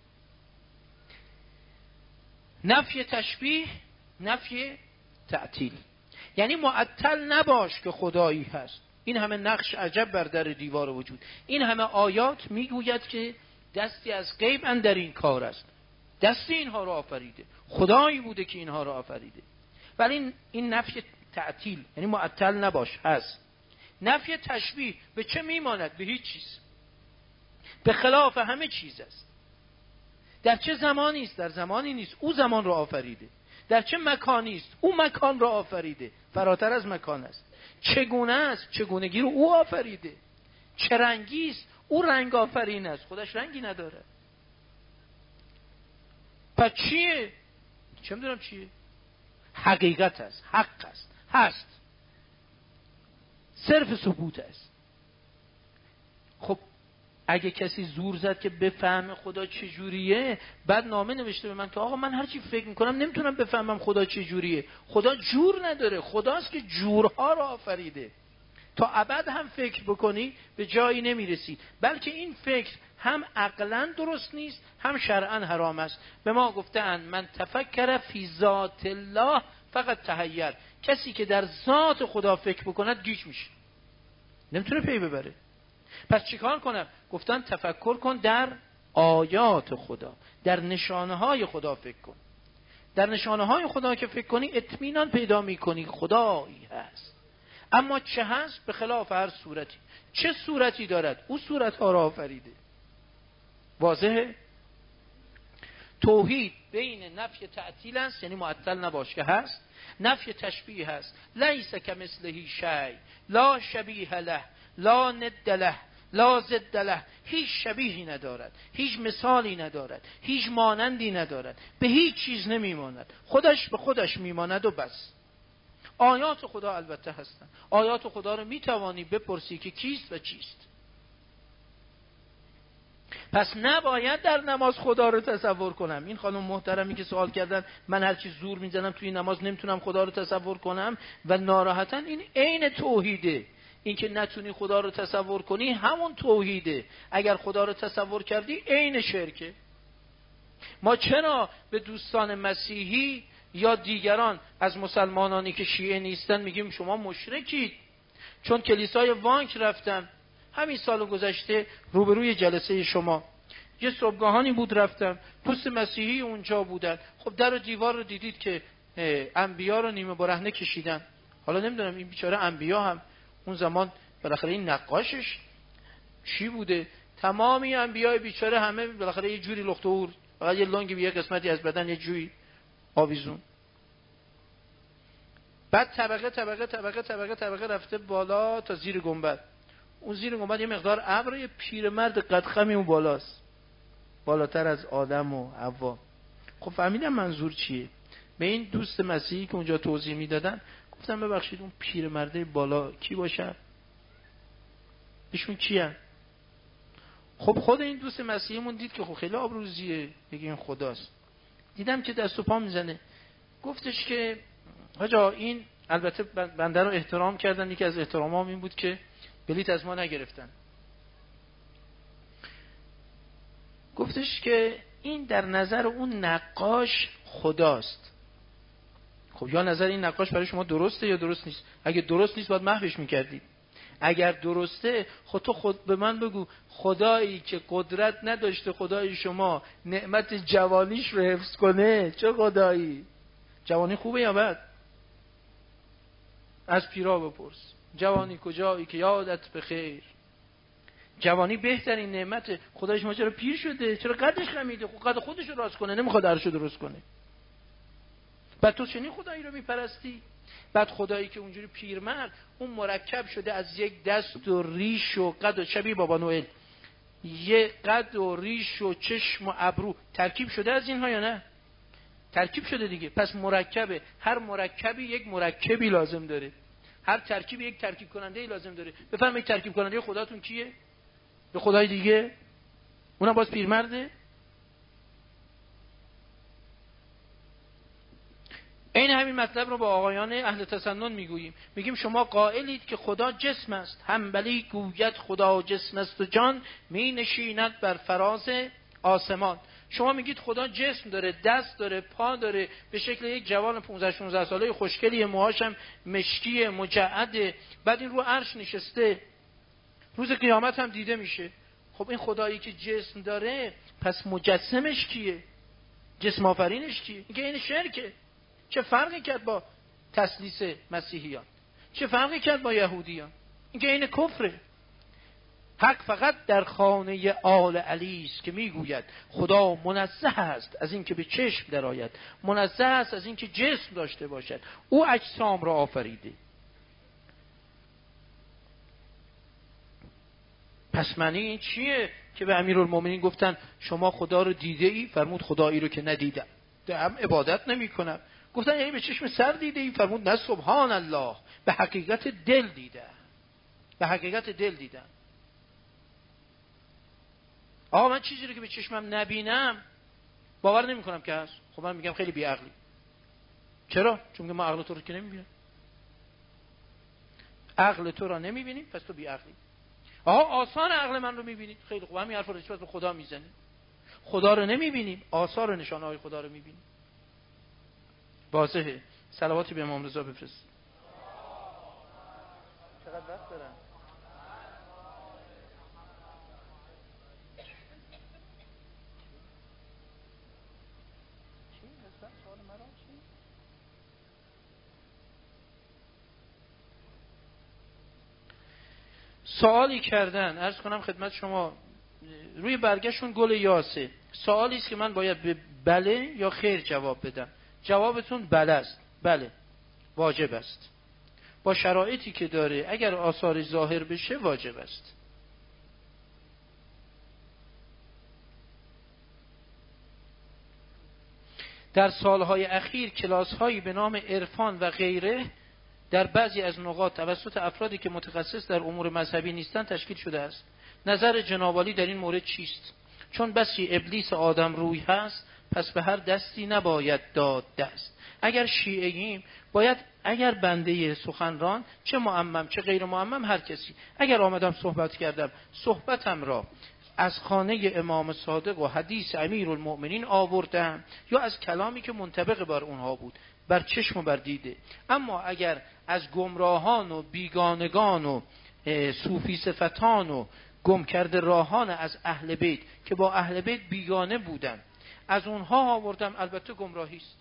نفی تشبیه، نفی تعطیل. یعنی معطل نباش که خدایی هست. این همه نقش عجب بر در دیوار وجود، این همه آیات میگوید که دستی از غیب اندر این کار است، دستی اینها رو آفریده، خدایی بوده که اینها رو آفریده. ولی این, این نفی تعطیل یعنی معطل نباش هست. نفی تشبیه به چه میماند؟ به هیچ چیز، به خلاف همه چیز است. در چه زمانی است؟ در زمانی نیست، او زمان را آفریده. در چه مکانی است؟ او مکان را آفریده، فراتر از مکان است. چگونه است؟ چگونگی رو او آفریده. چه رنگی است؟ او رنگ آفرین است، خودش رنگی نداره. پس چیه؟ چه میدونم چیه؟ حقیقت است، حق است، هست، صرف ثبوت است. خب اگه کسی زور زد که بفهمه خدا چجوریه، بعد نامه نوشته به من که آقا من هرچی فکر میکنم نمیتونم بفهمم خدا چجوریه. خدا جور نداره، خداست که جورها را آفریده. تا ابد هم فکر بکنی به جایی نمیرسی، بلکه این فکر هم عقلا درست نیست، هم شرعا حرام است. به ما گفتن من تفکر فی ذات الله فقط تحیر. کسی که در ذات خدا فکر بکند گیج میشه، نمیتونه پی ببره. پس چیکار کنم؟ گفتن تفکر کن در آیات خدا، در نشانه های خدا فکر کن. در نشانه های خدا که فکر کنی اطمینان پیدا میکنی خدایی هست. اما چه هست؟ به خلاف هر صورتی. چه صورتی دارد؟ او صورت ها را آفریده. واضحه؟ توحید بین نفی تعطیل است، یعنی معطل نباش که هست، نفی تشبیه هست، لیس کمثله شیء، لا شبیه له، لا ند له، لا ضد له. هیچ شبیهی ندارد، هیچ مثالی ندارد، هیچ مانندی ندارد، به هیچ چیز نمیماند، خودش به خودش میماند و بس. آیات خدا البته هستند. آیات خدا رو میتوانی بپرسی که کیست و چیست. پس نباید در نماز خدا رو تصور کنم. این خانم محترمی که سوال کردن من هر چی زور میزنم توی نماز نمیتونم خدا رو تصور کنم و ناراحتن، این عین توحیده. این که نتونی خدا رو تصور کنی همون توحیده. اگر خدا رو تصور کردی عین شرکه. ما چرا به دوستان مسیحی یا دیگران از مسلمانانی که شیعه نیستن میگیم شما مشرکید؟ چون کلیسای وانک رفتم همین سال گذشته روبروی جلسه شما، یه صبحگاهانی بود رفتم، پوست مسیحی اونجا بودن. خب در و دیوار رو دیدید که انبیا رو نیمه برهنه کشیدن. حالا نمیدونم این بیچاره انبیا هم اون زمان بالاخره این نقاشش چی بوده؟ تمامی انبیای بیچاره همه بالاخره یه جوری لخت و اور، فقط یه لنگ یه قسمتی از بدن یه جوری آویزون. بعد طبقه طبقه طبقه طبقه طبقه رفته بالا تا زیر گنبد. اون زیر گنبد یه مقدار ابر، یه پیرمرد قدخمی اون بالاست، بالاتر از آدم و حوا. خب فهمیدم منظور چیه. به این دوست مسیحی که اونجا توضیح میدادن گفتم ببخشید اون پیرمرده بالا کی باشه؟ ایشون کیه؟ خب خود این دوست مسیحیمون دید که خب خیلی آبروزیه بگه این خداست. دیدم که دست و پا میزنه. گفتش که حاجا این البته بنده رو احترام کردن، یکی از احترامام این بود که بلیت از ما نگرفتن. گفتش که این در نظر اون نقاش خداست. خب یا نظر این نقاش برای شما درسته یا درست نیست. اگه درست نیست باید محوش میکردید. اگر درسته خود تو خود به من بگو خدایی که قدرت نداشته خدای شما نعمت جوانیش رو حفظ کنه چه خدایی؟ جوانی خوبه یا بد؟ از پیرا بپرس جوانی کجایی که یادت بخیر. جوانی بهترین نعمته. خدای شما چرا پیر شده؟ چرا قدش خمیده؟ خب قد خودش رو راست کنه، نمیخواد درشو درست کنه. بعد تو چنین خدایی رو میپرستی؟ بعد خدایی که اونجوری پیرمرد اون مرکب شده از یک دست و ریش و قد و شبیه بابا نوئل، یک قد و ریش و چشم و ابرو ترکیب شده از اینها یا نه؟ ترکیب شده دیگه. پس مرکبه. هر مرکبی یک مرکبی لازم داره. هر ترکیبی یک ترکیب کننده لازم داره. بفرمایید ترکیب کننده خداتون کیه؟ به خدای دیگه؟ اونم باز پیرمرده؟ این همین مطلب رو با آقایان اهل تسنن میگوییم. میگیم شما قائلید که خدا جسم است. حنبلی گوید خدا جسم است و جان می نشیند بر فراز آسمان. شما میگید خدا جسم داره، دست داره، پا داره، به شکل یک جوان پانزده شانزده ساله خوشگلی، موهاش هم مشکی مجعد، بعد این رو عرش نشسته، روز قیامت هم دیده میشه. خب این خدایی که جسم داره پس مجسمش کیه؟ جسم آفرینش کیه؟ اینکه این شرکه. چه فرقی کرد با تثلیث مسیحیان؟ چه فرقی کرد با یهودیان؟ اینکه این کفره. حق فقط در خانه آل علی است که میگوید خدا منزه است از اینکه به چشم درآید، منزه است از اینکه جسم داشته باشد. او اجسام را آفریده. پس معنی این چیه که به امیرالمومنین گفتن شما خدا رو دیده ای؟ فرمود خدایی رو که ندیدم هم عبادت نمی کنم. گفتن یعنی به چشم سر دیده ای؟ فرمود نه سبحان الله، به حقیقت دل دیدم. به حقیقت دل دیدم. آقا من چیزی رو که به چشمم نبینم باور نمی کنم که هست. خب من میگم خیلی بیعقلی. چرا؟ چون ما عقل تو رو که نمیبینیم. عقل تو رو نمیبینیم پس تو بیعقلی. آقا آثار عقل من رو میبینید. خیلی خوب، همین حرف رو نسبت به خدا میزنید. خدا رو نمیبینیم، آثار و نشانه های خدا رو میبینیم. واضحه. صلواتی به امام رضا بفرست. چقدر وقت دارم؟ چی؟ مثلا سوال مرا چی؟ سوالی کردن، عرض کنم خدمت شما، روی برگشتون گل یاسه. سوالی است که من باید به بله یا خیر جواب بدم. جوابتون بله است. بله واجب است. با شرایطی که داره اگر آثار ظاهر بشه واجب است. در سالهای اخیر کلاس‌هایی به نام عرفان و غیره در بعضی از نقاط توسط افرادی که متخصص در امور مذهبی نیستند تشکیل شده است. نظر جناب عالی در این مورد چیست؟ چون بسی ابلیس آدم روی هست، پس به هر دستی نباید داد دست. اگر شیعه‌ایم باید، اگر بنده سخنران چه معمم چه غیر معمم هر کسی، اگر آمدم صحبت کردم صحبتم را از خانه امام صادق و حدیث امیرالمؤمنین آوردم یا از کلامی که منطبق بر اونها بود، بر چشم و بر دیده. اما اگر از گمراهان و بیگانگان و صوفی صفتان و گم کرده راهان از اهل بیت که با اهل بیت بیگانه بودن از اونها آوردم، البته گمراهی است.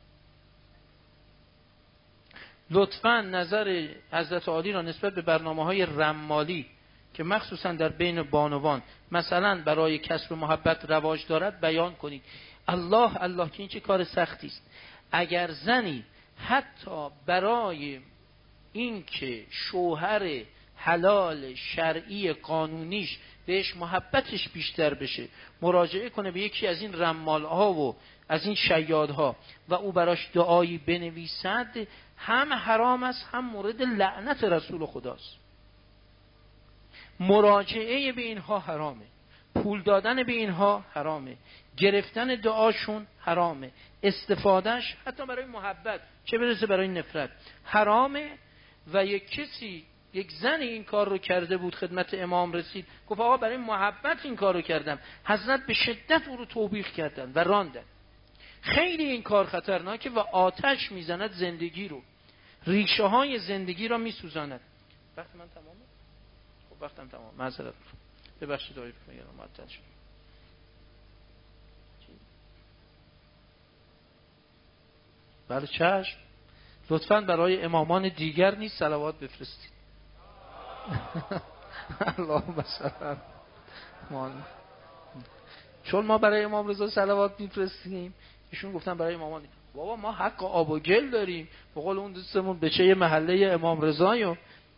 لطفاً نظر حضرت عالی را نسبت به برنامه‌های رمالی که مخصوصاً در بین بانوان مثلا برای کسب محبت رواج دارد بیان کنید. الله الله که این چه کار سختی است. اگر زنی حتی برای اینکه شوهر حلال شرعی قانونیش بهش محبتش بیشتر بشه مراجعه کنه به یکی از این رمال‌ها و از این شیادها و او براش دعایی بنویسد، هم حرام است هم مورد لعنت رسول خداست. مراجعه به اینها حرامه، پول دادن به اینها حرامه، گرفتن دعاشون حرامه، استفادهش حتی برای محبت چه برسه برای نفرت حرامه. و یک کسی، یک زن این کار رو کرده بود، خدمت امام رسید، گفت آقا برای محبت این کار رو کردم. حضرت به شدت او رو توبیخ کردن و راندن. خیلی این کار خطرناکه و آتش میزند زندگی رو، ریشه های زندگی را میسوزاند. وقت من تمامه؟ خب وقتم تمام، معذرت میخوام، ببخشید آقای میگم معطل شد. بله چشم، لطفاً برای امامان دیگر نیز صلوات بفرستید. اللهم صل علی محمد. چون ما برای امام رضا صلوات میفرستیم، ایشون گفتن برای امامان. بابا ما حق آب و گل داریم، به قول اون دوستمون بچه یه محله امام رضاییم.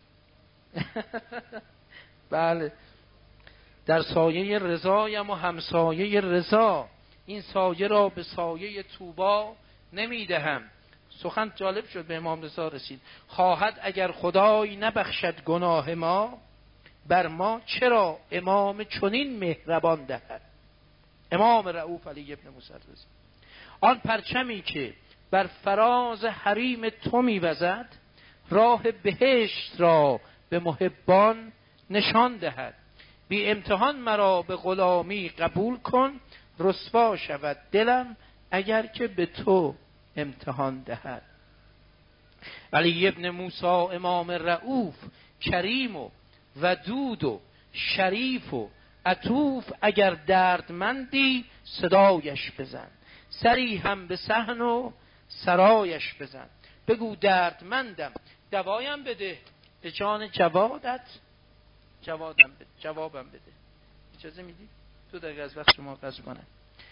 بله، در سایه رضایم و همسایه رضا، این سایه را به سایه طوبا نمیدهم. سخن جالب شد، به امام رضا رسید. خواهد اگر خدای نبخشد گناه ما، بر ما چرا امام چنین مهربان دهد. امام رؤوف علی ابن موسی رضی، آن پرچمی که بر فراز حریم تو میوزد، راه بهشت را به محبان نشان دهد. بی امتحان مرا به غلامی قبول کن، رسوا شود دلم اگر که به تو امتحان دهد. علی ابن موسی امام رؤوف، کریم و ودود و شریف و عطوف، اگر دردمندی صدایش بزن، سری هم به صحن و سرایش بزن. بگو دردمندم دوایم بده، به جان جوادت جوادم بده، جوابم بده. اجازه میدی؟ دو دقیقه از وقت شما قصد کنم.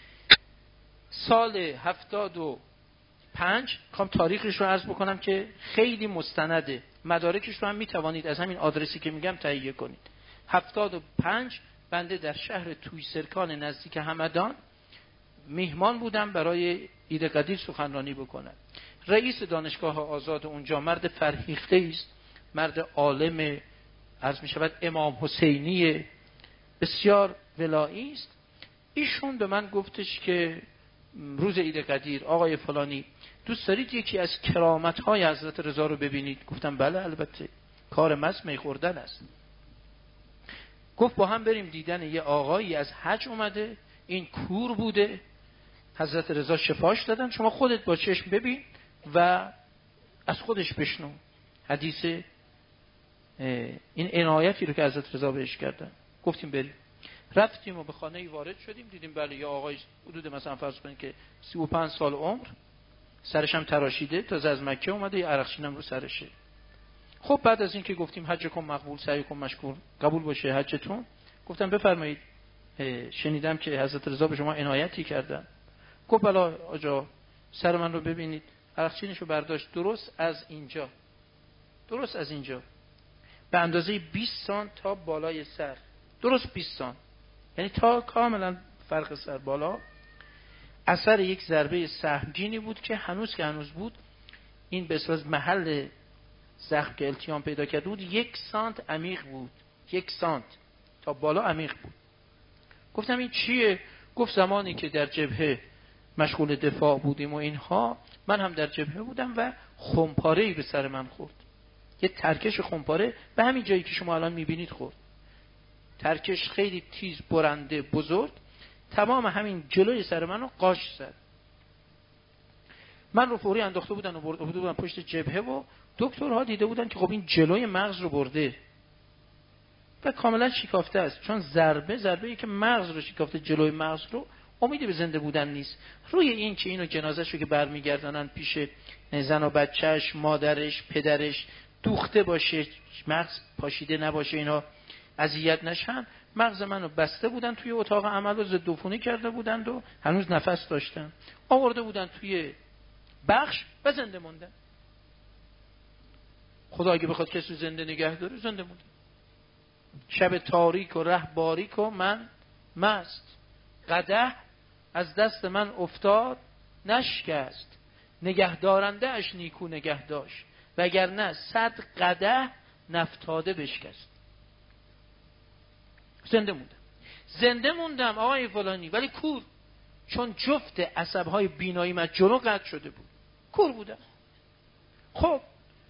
سال هفتاد و پنج کام تاریخش رو عرض بکنم که خیلی مستنده، مدارکش رو هم میتوانید از همین آدرسی که میگم تهیه کنید. هفتاد و پنج بنده در شهر تویسرکان نزدیک همدان میهمان بودم برای عید قدیر سخنرانی بکنم. رئیس دانشگاه آزاد اونجا مرد فرهیخته است، مرد عالم، عرض می شود امام حسینی بسیار ولایی است. ایشون به من گفتش که روز عید قدیر آقای فلانی دوست دارید یکی از کرامت‌های حضرت رضا رو ببینید؟ گفتم بله البته، کار مست می خوردن است. گفت با هم بریم دیدن یه آقایی از حج اومده، این کور بوده، حضرت رضا شفاش دادن، شما خودت با چشم ببین و از خودش بشنو حدیث این عنایتی رو که حضرت رضا بهش کردن. گفتیم بریم. رفتیم و به خانه‌ای وارد شدیم، دیدیم بله یه آقای حدود مثلا فرض کنید که سی و پنج سال عمر، سرش هم تراشیده، تازه از مکه اومده، یه عرقچین هم رو سرشه. خب بعد از این که گفتیم حجکم مقبول سعیکم مشکور، قبول باشه حجتون، گفتم بفرمایید شنیدم که حضرت رضا به شما عنایتی کردن. گفت بله آجا سر من رو ببینید. عرقچینش رو برداشت، درست از اینجا درست از اینجا به اندازه بیست سانت تا بالای سر، درست بیست سانت، یعنی تا کاملا فرق سر بالا، اثر یک ضربه سهمگینی بود که هنوز که هنوز بود این به اصطلاح محل زخم که التیام پیدا کرده بود یک سانت عمیق بود، یک سانت تا بالا عمیق بود. گفتم این چیه؟ گفت زمانی که در جبهه مشغول دفاع بودیم و اینها، من هم در جبهه بودم و خمپاره‌ای به سر من خورد. یه ترکش خمپاره به همین جایی که شما الان میبینید خورد. ترکش خیلی تیز، برنده، بزرگ، تمام همین جلوی سر منو قاش زد. من رو فوری انداخته بودن و برده بودن پشت جبهه و دکترها دیده بودن که خب این جلوی مغز رو برده و کاملا شکافته است، چون ضربه ضربه ای که مغز رو شکافته، جلوی مغز رو، امیدی به زنده بودن نیست. روی این که اینو جنازه‌شو که برمیگردانن پیش زن و بچهش، مادرش، پدرش دوخته باشه، مغز پاشیده نباشه، اینا اذیت نشن، مغز منو بسته بودن توی اتاق عمل و ضد عفونی کرده بودند و هنوز نفس داشتم، آورده بودن توی بخش و زنده موندن. خدا اگه بخواد کسی زنده نگه داره زنده مونده. شب تاریک و ره باریک و من مست، قدح از دست من افتاد نشکست، نگه دارنده اش نیکو نگه داشت وگرنه صد قدح نفتاده بشکست. زنده موندم زنده موندم آقای فلانی، ولی کور، چون جفت عصبهای بینایی من جلو قطع شده بود، کور بودم. خب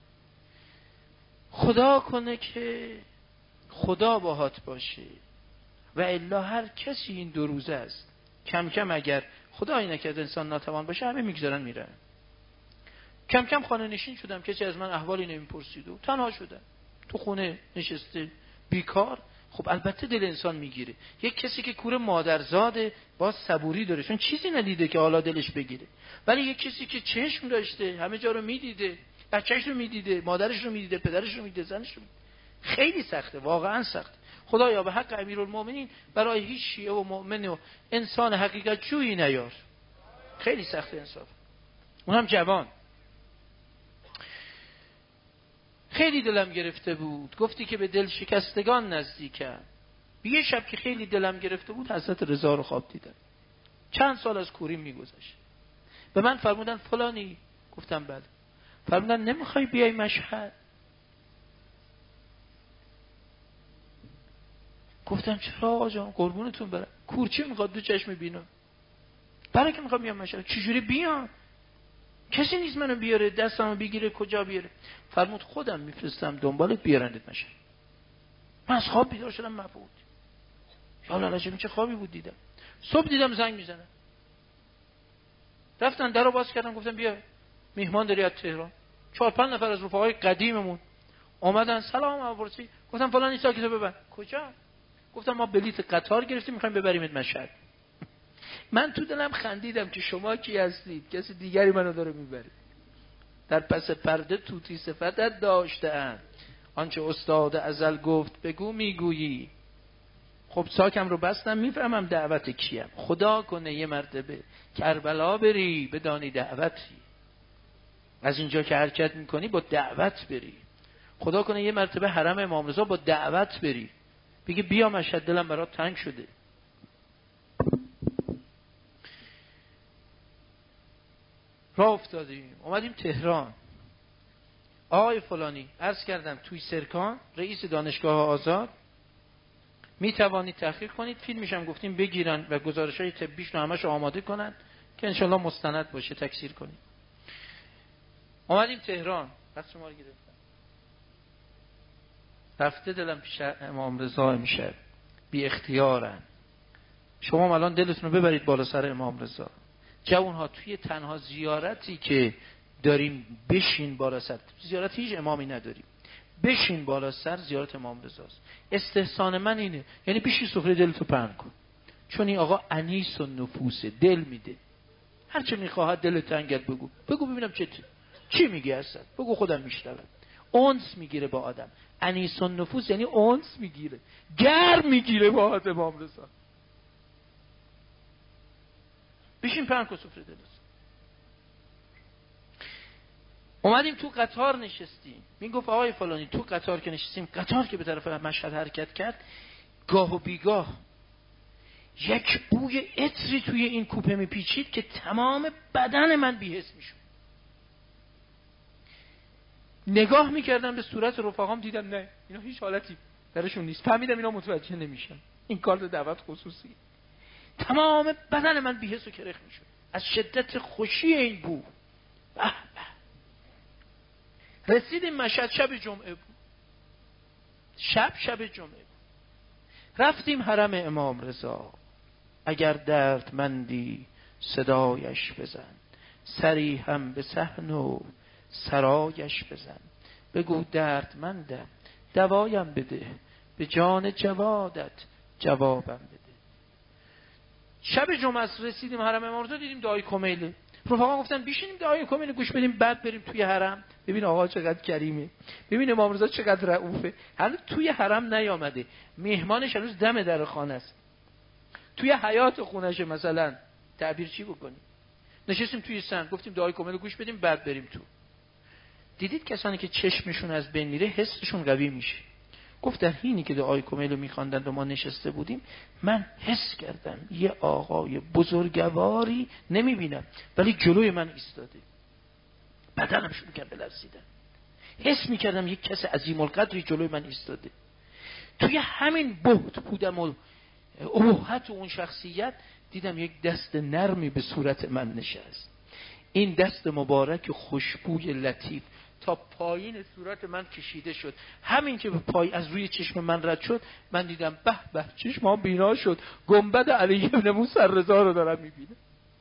خدا کنه که خدا باهات باشه و الا هر کسی این دو روزه است کم کم اگر خدایی نکرد انسان ناتوان باشه همه میگذارن میرن. کم کم خانه نشین شدم، کسی از من احوالی نمیپرسید و تنها شدم تو خونه نشسته بیکار. خب البته دل انسان میگیره. یک کسی که کور مادرزاده باز صبوری داره، چون چیزی ندیده که حالا دلش بگیره. ولی یک کسی که چشم داشته، همه جا رو میدیده، بچه‌ش رو میدیده، مادرش رو میدیده، پدرش رو میدیده، زنش رو میدیده، خیلی سخته، واقعا سخته. خدایا به حق امیرالمومنین برای هیچ شیعه و مؤمن و انسان حقیقت جویی نیار. خیلی سخته انصاف، اونم جوان. خیلی دلم گرفته بود، گفتی که به دل شکستگان نزدیکم. یه شب که خیلی دلم گرفته بود حضرت رضا رو خواب دیدم. چند سال از کوری میگذشت. به من فرمودن فلانی، گفتم بله. فرمودن نمیخوای بیای مشهد؟ گفتم چرا آقا جان، قربونتون برم، کورچی میخواد دو چشم بینم، برای که میخوام بیام مشهد. چجوری بیام؟ کسی نیست منو بیاره، دستمو بگیره، کجا بیاره؟ فرمود خودم میفرستم دنبالت بیارندت مشهد. من از خواب بیدار شدم مبهوت. یا الله عجب چه خوابی بود دیدم. صبح دیدم زنگ میزنن، رفتن درو باز کردن، گفتم بیا میهمان داری از تهران. چهار پنج نفر از رفقای قدیممون اومدن، سلام آورسی. گفتم فلانی ساکتو ببر. کجا؟ گفتم ما بلیط قطار گرفتیم میخوایم ببریمت مشهد. من تو دلم خندیدم که شما کی هستید؟ کسی دیگری منو داره میبره. در پس پرده توتی صفتت داشته‌اند، آنچه استاد ازل گفت بگو میگویی. خب ساکم رو بستم، میفهمم دعوت کیم. خدا کنه یه مرتبه کربلا بری بدانی دعوتی، از اینجا که حرکت میکنی با دعوت بری. خدا کنه یه مرتبه حرم امام رضا با دعوت بری، بگی بیا مشهد دلم برات تنگ شده. راه افتادیم اومدیم تهران. آقای فلانی عرض کردم توی سرکان رئیس دانشگاه آزاد، می توانید تحقیق کنید، فیلمش هم گفتیم بگیرن و گزارش‌های طبیش رو همش آماده کنن که انشالله مستند باشه، تکثیر کنید. اومدیم تهران، وقت شما رو گرفتم، رفته دلم پیش امام رضا میشه، بی اختیارن. شما الان دلتون رو ببرید بالا سر امام رضا. جوانها توی تنها زیارتی که داریم بشین بالا سر، زیارت هیچ امامی نداریم، بشین بالا سر زیارت امام رضاست. استحسان من اینه، یعنی بشین سفره دلتو پهن کن، چون این آقا انیس و نفوسه، دل میده. هر چه میخواهد دل تنگت بگو بگو ببینم چه چی میگی هستن، بگو خودم میشنوم. اونس میگیره با آدم. انیس و نفوس یعنی اونس میگیره، گرم میگیره با آدم امام رضا. بشین پهن کن سفره دلت. اومدیم تو قطار نشستیم، میگفت آقای فلانی تو قطار که نشستیم، قطار که به طرف مشهد حرکت کرد، گاه و بیگاه یک بوی عطری توی این کوپه میپیچید که تمام بدن من بی‌حس میشد. نگاه میکردم به صورت رفقام، دیدم نه اینا هیچ حالتی درشون نیست، فهمیدم اینا متوجه نمیشن، این کارت دعوت خصوصی. تمام بدن من بی‌حس و کرخ میشد از شدت خوشی این بو. به به. رسیدیم مشهد، شب جمعه بود. شب شب جمعه بود. رفتیم حرم امام رضا. اگر دردمندی صدایش بزن، سری هم به صحن و سرایش بزن. بگو دردمندم دوایم بده، به جان جوادت جوابم بده. شب جمعه رسیدیم حرم امام رضا، دیدیم دعای کمیله. رفقا گفتن بشینیم دعای کمیله گوش بدیم، بعد بریم توی حرم. ببین آقا چقدر کریمه، ببین امام رضا چقدر رئوفه. هنوز توی حرم نیامده، مهمانش هنوز دم در خانه است، توی حیاط خونشه. مثلا تعبیر چی بکنیم؟ نشستیم توی سن، گفتیم دعای کمیله گوش بدیم، بعد بریم تو. دیدید کسانی که چشمشون از بین میره حسشون قوی میشه. گفت در حینی که دعای کمیل رو میخواندن و ما نشسته بودیم، من حس کردم یه آقای بزرگواری نمیبینم ولی جلوی من ایستاده، بدنم شروع کرد بلرزیدن. حس میکردم یک کس عظیم القدری جلوی من ایستاده. توی همین بهت بودم و ابهت اون شخصیت، دیدم یک دست نرمی به صورت من نشست. این دست مبارک خوشبوی لطیف تا پایین صورت من کشیده شد. همین که به پای از روی چشم من رد شد، من دیدم به به چشمم بینا شد، گنبد علی ابن موسی رضا رو دارم میبینم.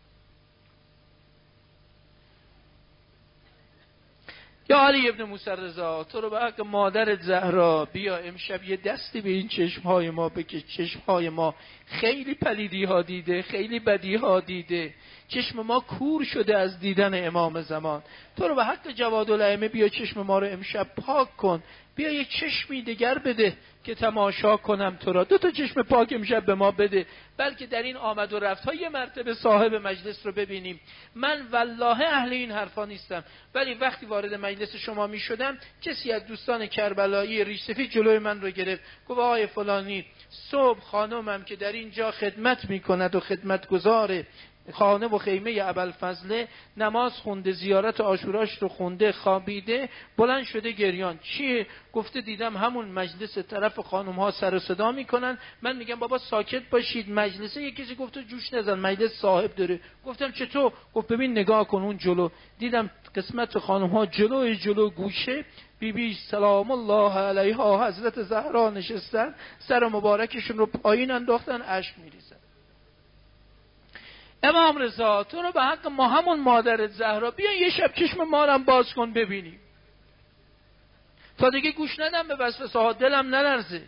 یا علی ابن موسی رضا، تو رو به حق مادر زهرا بیا امشب یه دستی به این چشمهای ما بکش. چشمهای ما خیلی پلیدی ها دیده، خیلی بدی ها دیده، چشم ما کور شده از دیدن امام زمان. تو رو به حق جوادالائمه بیا چشم ما رو امشب پاک کن، بیا یه چشمی دیگر بده که تماشا کنم تو را. دو تا چشم پاک امشب به ما بده، بلکه در این آمد و رفت ها یه مرتبه صاحب مجلس رو ببینیم. من والله اهل این حرفا نیستم، ولی وقتی وارد مجلس شما می شدم، کسی از دوستان کربلایی ریش سفید جلوی من رو گرفت، گفت آقای فلانی، صبح خانمم که در اینجا خدمت می کند و خدمتگزاره خانه و خیمه ابوالفضل، نماز خونده، زیارت عاشوراش رو خونده، خوابیده، بلند شده گریان. چیه؟ گفته دیدم همون مجلس طرف خانم ها سر و صدا میکنن. من میگم بابا ساکت باشید، مجلسه. یکی کسی گفته جوش نزن، مجلس صاحب داره. گفتم چطور؟ گفت ببین نگاه کن اون جلو. دیدم قسمت خانم ها جلو جلو گوشه بی بی سلام الله علیها حضرت زهرا نشستن، سر مبارکشون رو پایین انداختن، اشک میریزن. امام رضا، تو رو به حق ما همون مادر زهرا بیا یه شب چشم ما رو باز کن ببینیم، تا دیگه گوش ندم به وسوسه‌ها، دلم نلرزه.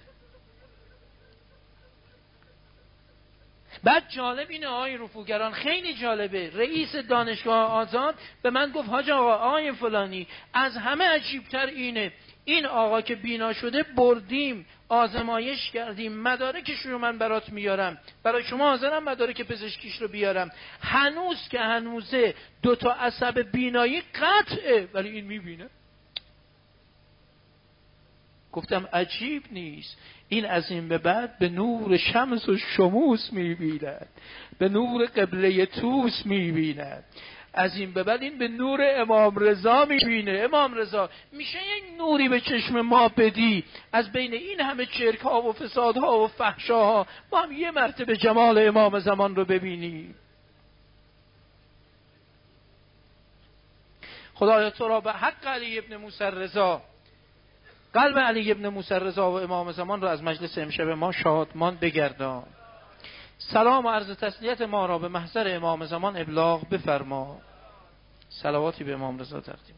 بعد جالب اینه آقای رفوگران، خیلی جالبه، رئیس دانشگاه آزاد به من گفت حاج آقا، آقای فلانی، از همه عجیبتر اینه، این آقا که بینا شده بردیم آزمایش کردیم، مدارکش رو من برات میارم، برای شما حاضرم مدارک پزشکیش رو بیارم، هنوز که هنوزه دو تا عصب بینایی قطعه ولی این میبینه. گفتم عجیب نیست، این از این به بعد به نور شمس و شموس میبیند، به نور قبله توس میبیند، از این به بعد این به نور امام رضا میبینه. امام رضا، میشه یک نوری به چشم ما بدی از بین این همه چرک ها و فساد ها و فحشاها، ما هم یه مرتبه جمال امام زمان رو ببینیم؟ خدایا تو را به حق علی ابن موسی رضا، قلب علی ابن موسی رضا و امام زمان را از مجلس امشب ما شادمان بگردان. سلام و عرض تسلیت ما را به محضر امام زمان ابلاغ بفرما. صلواتی به امام رضا تقدیم.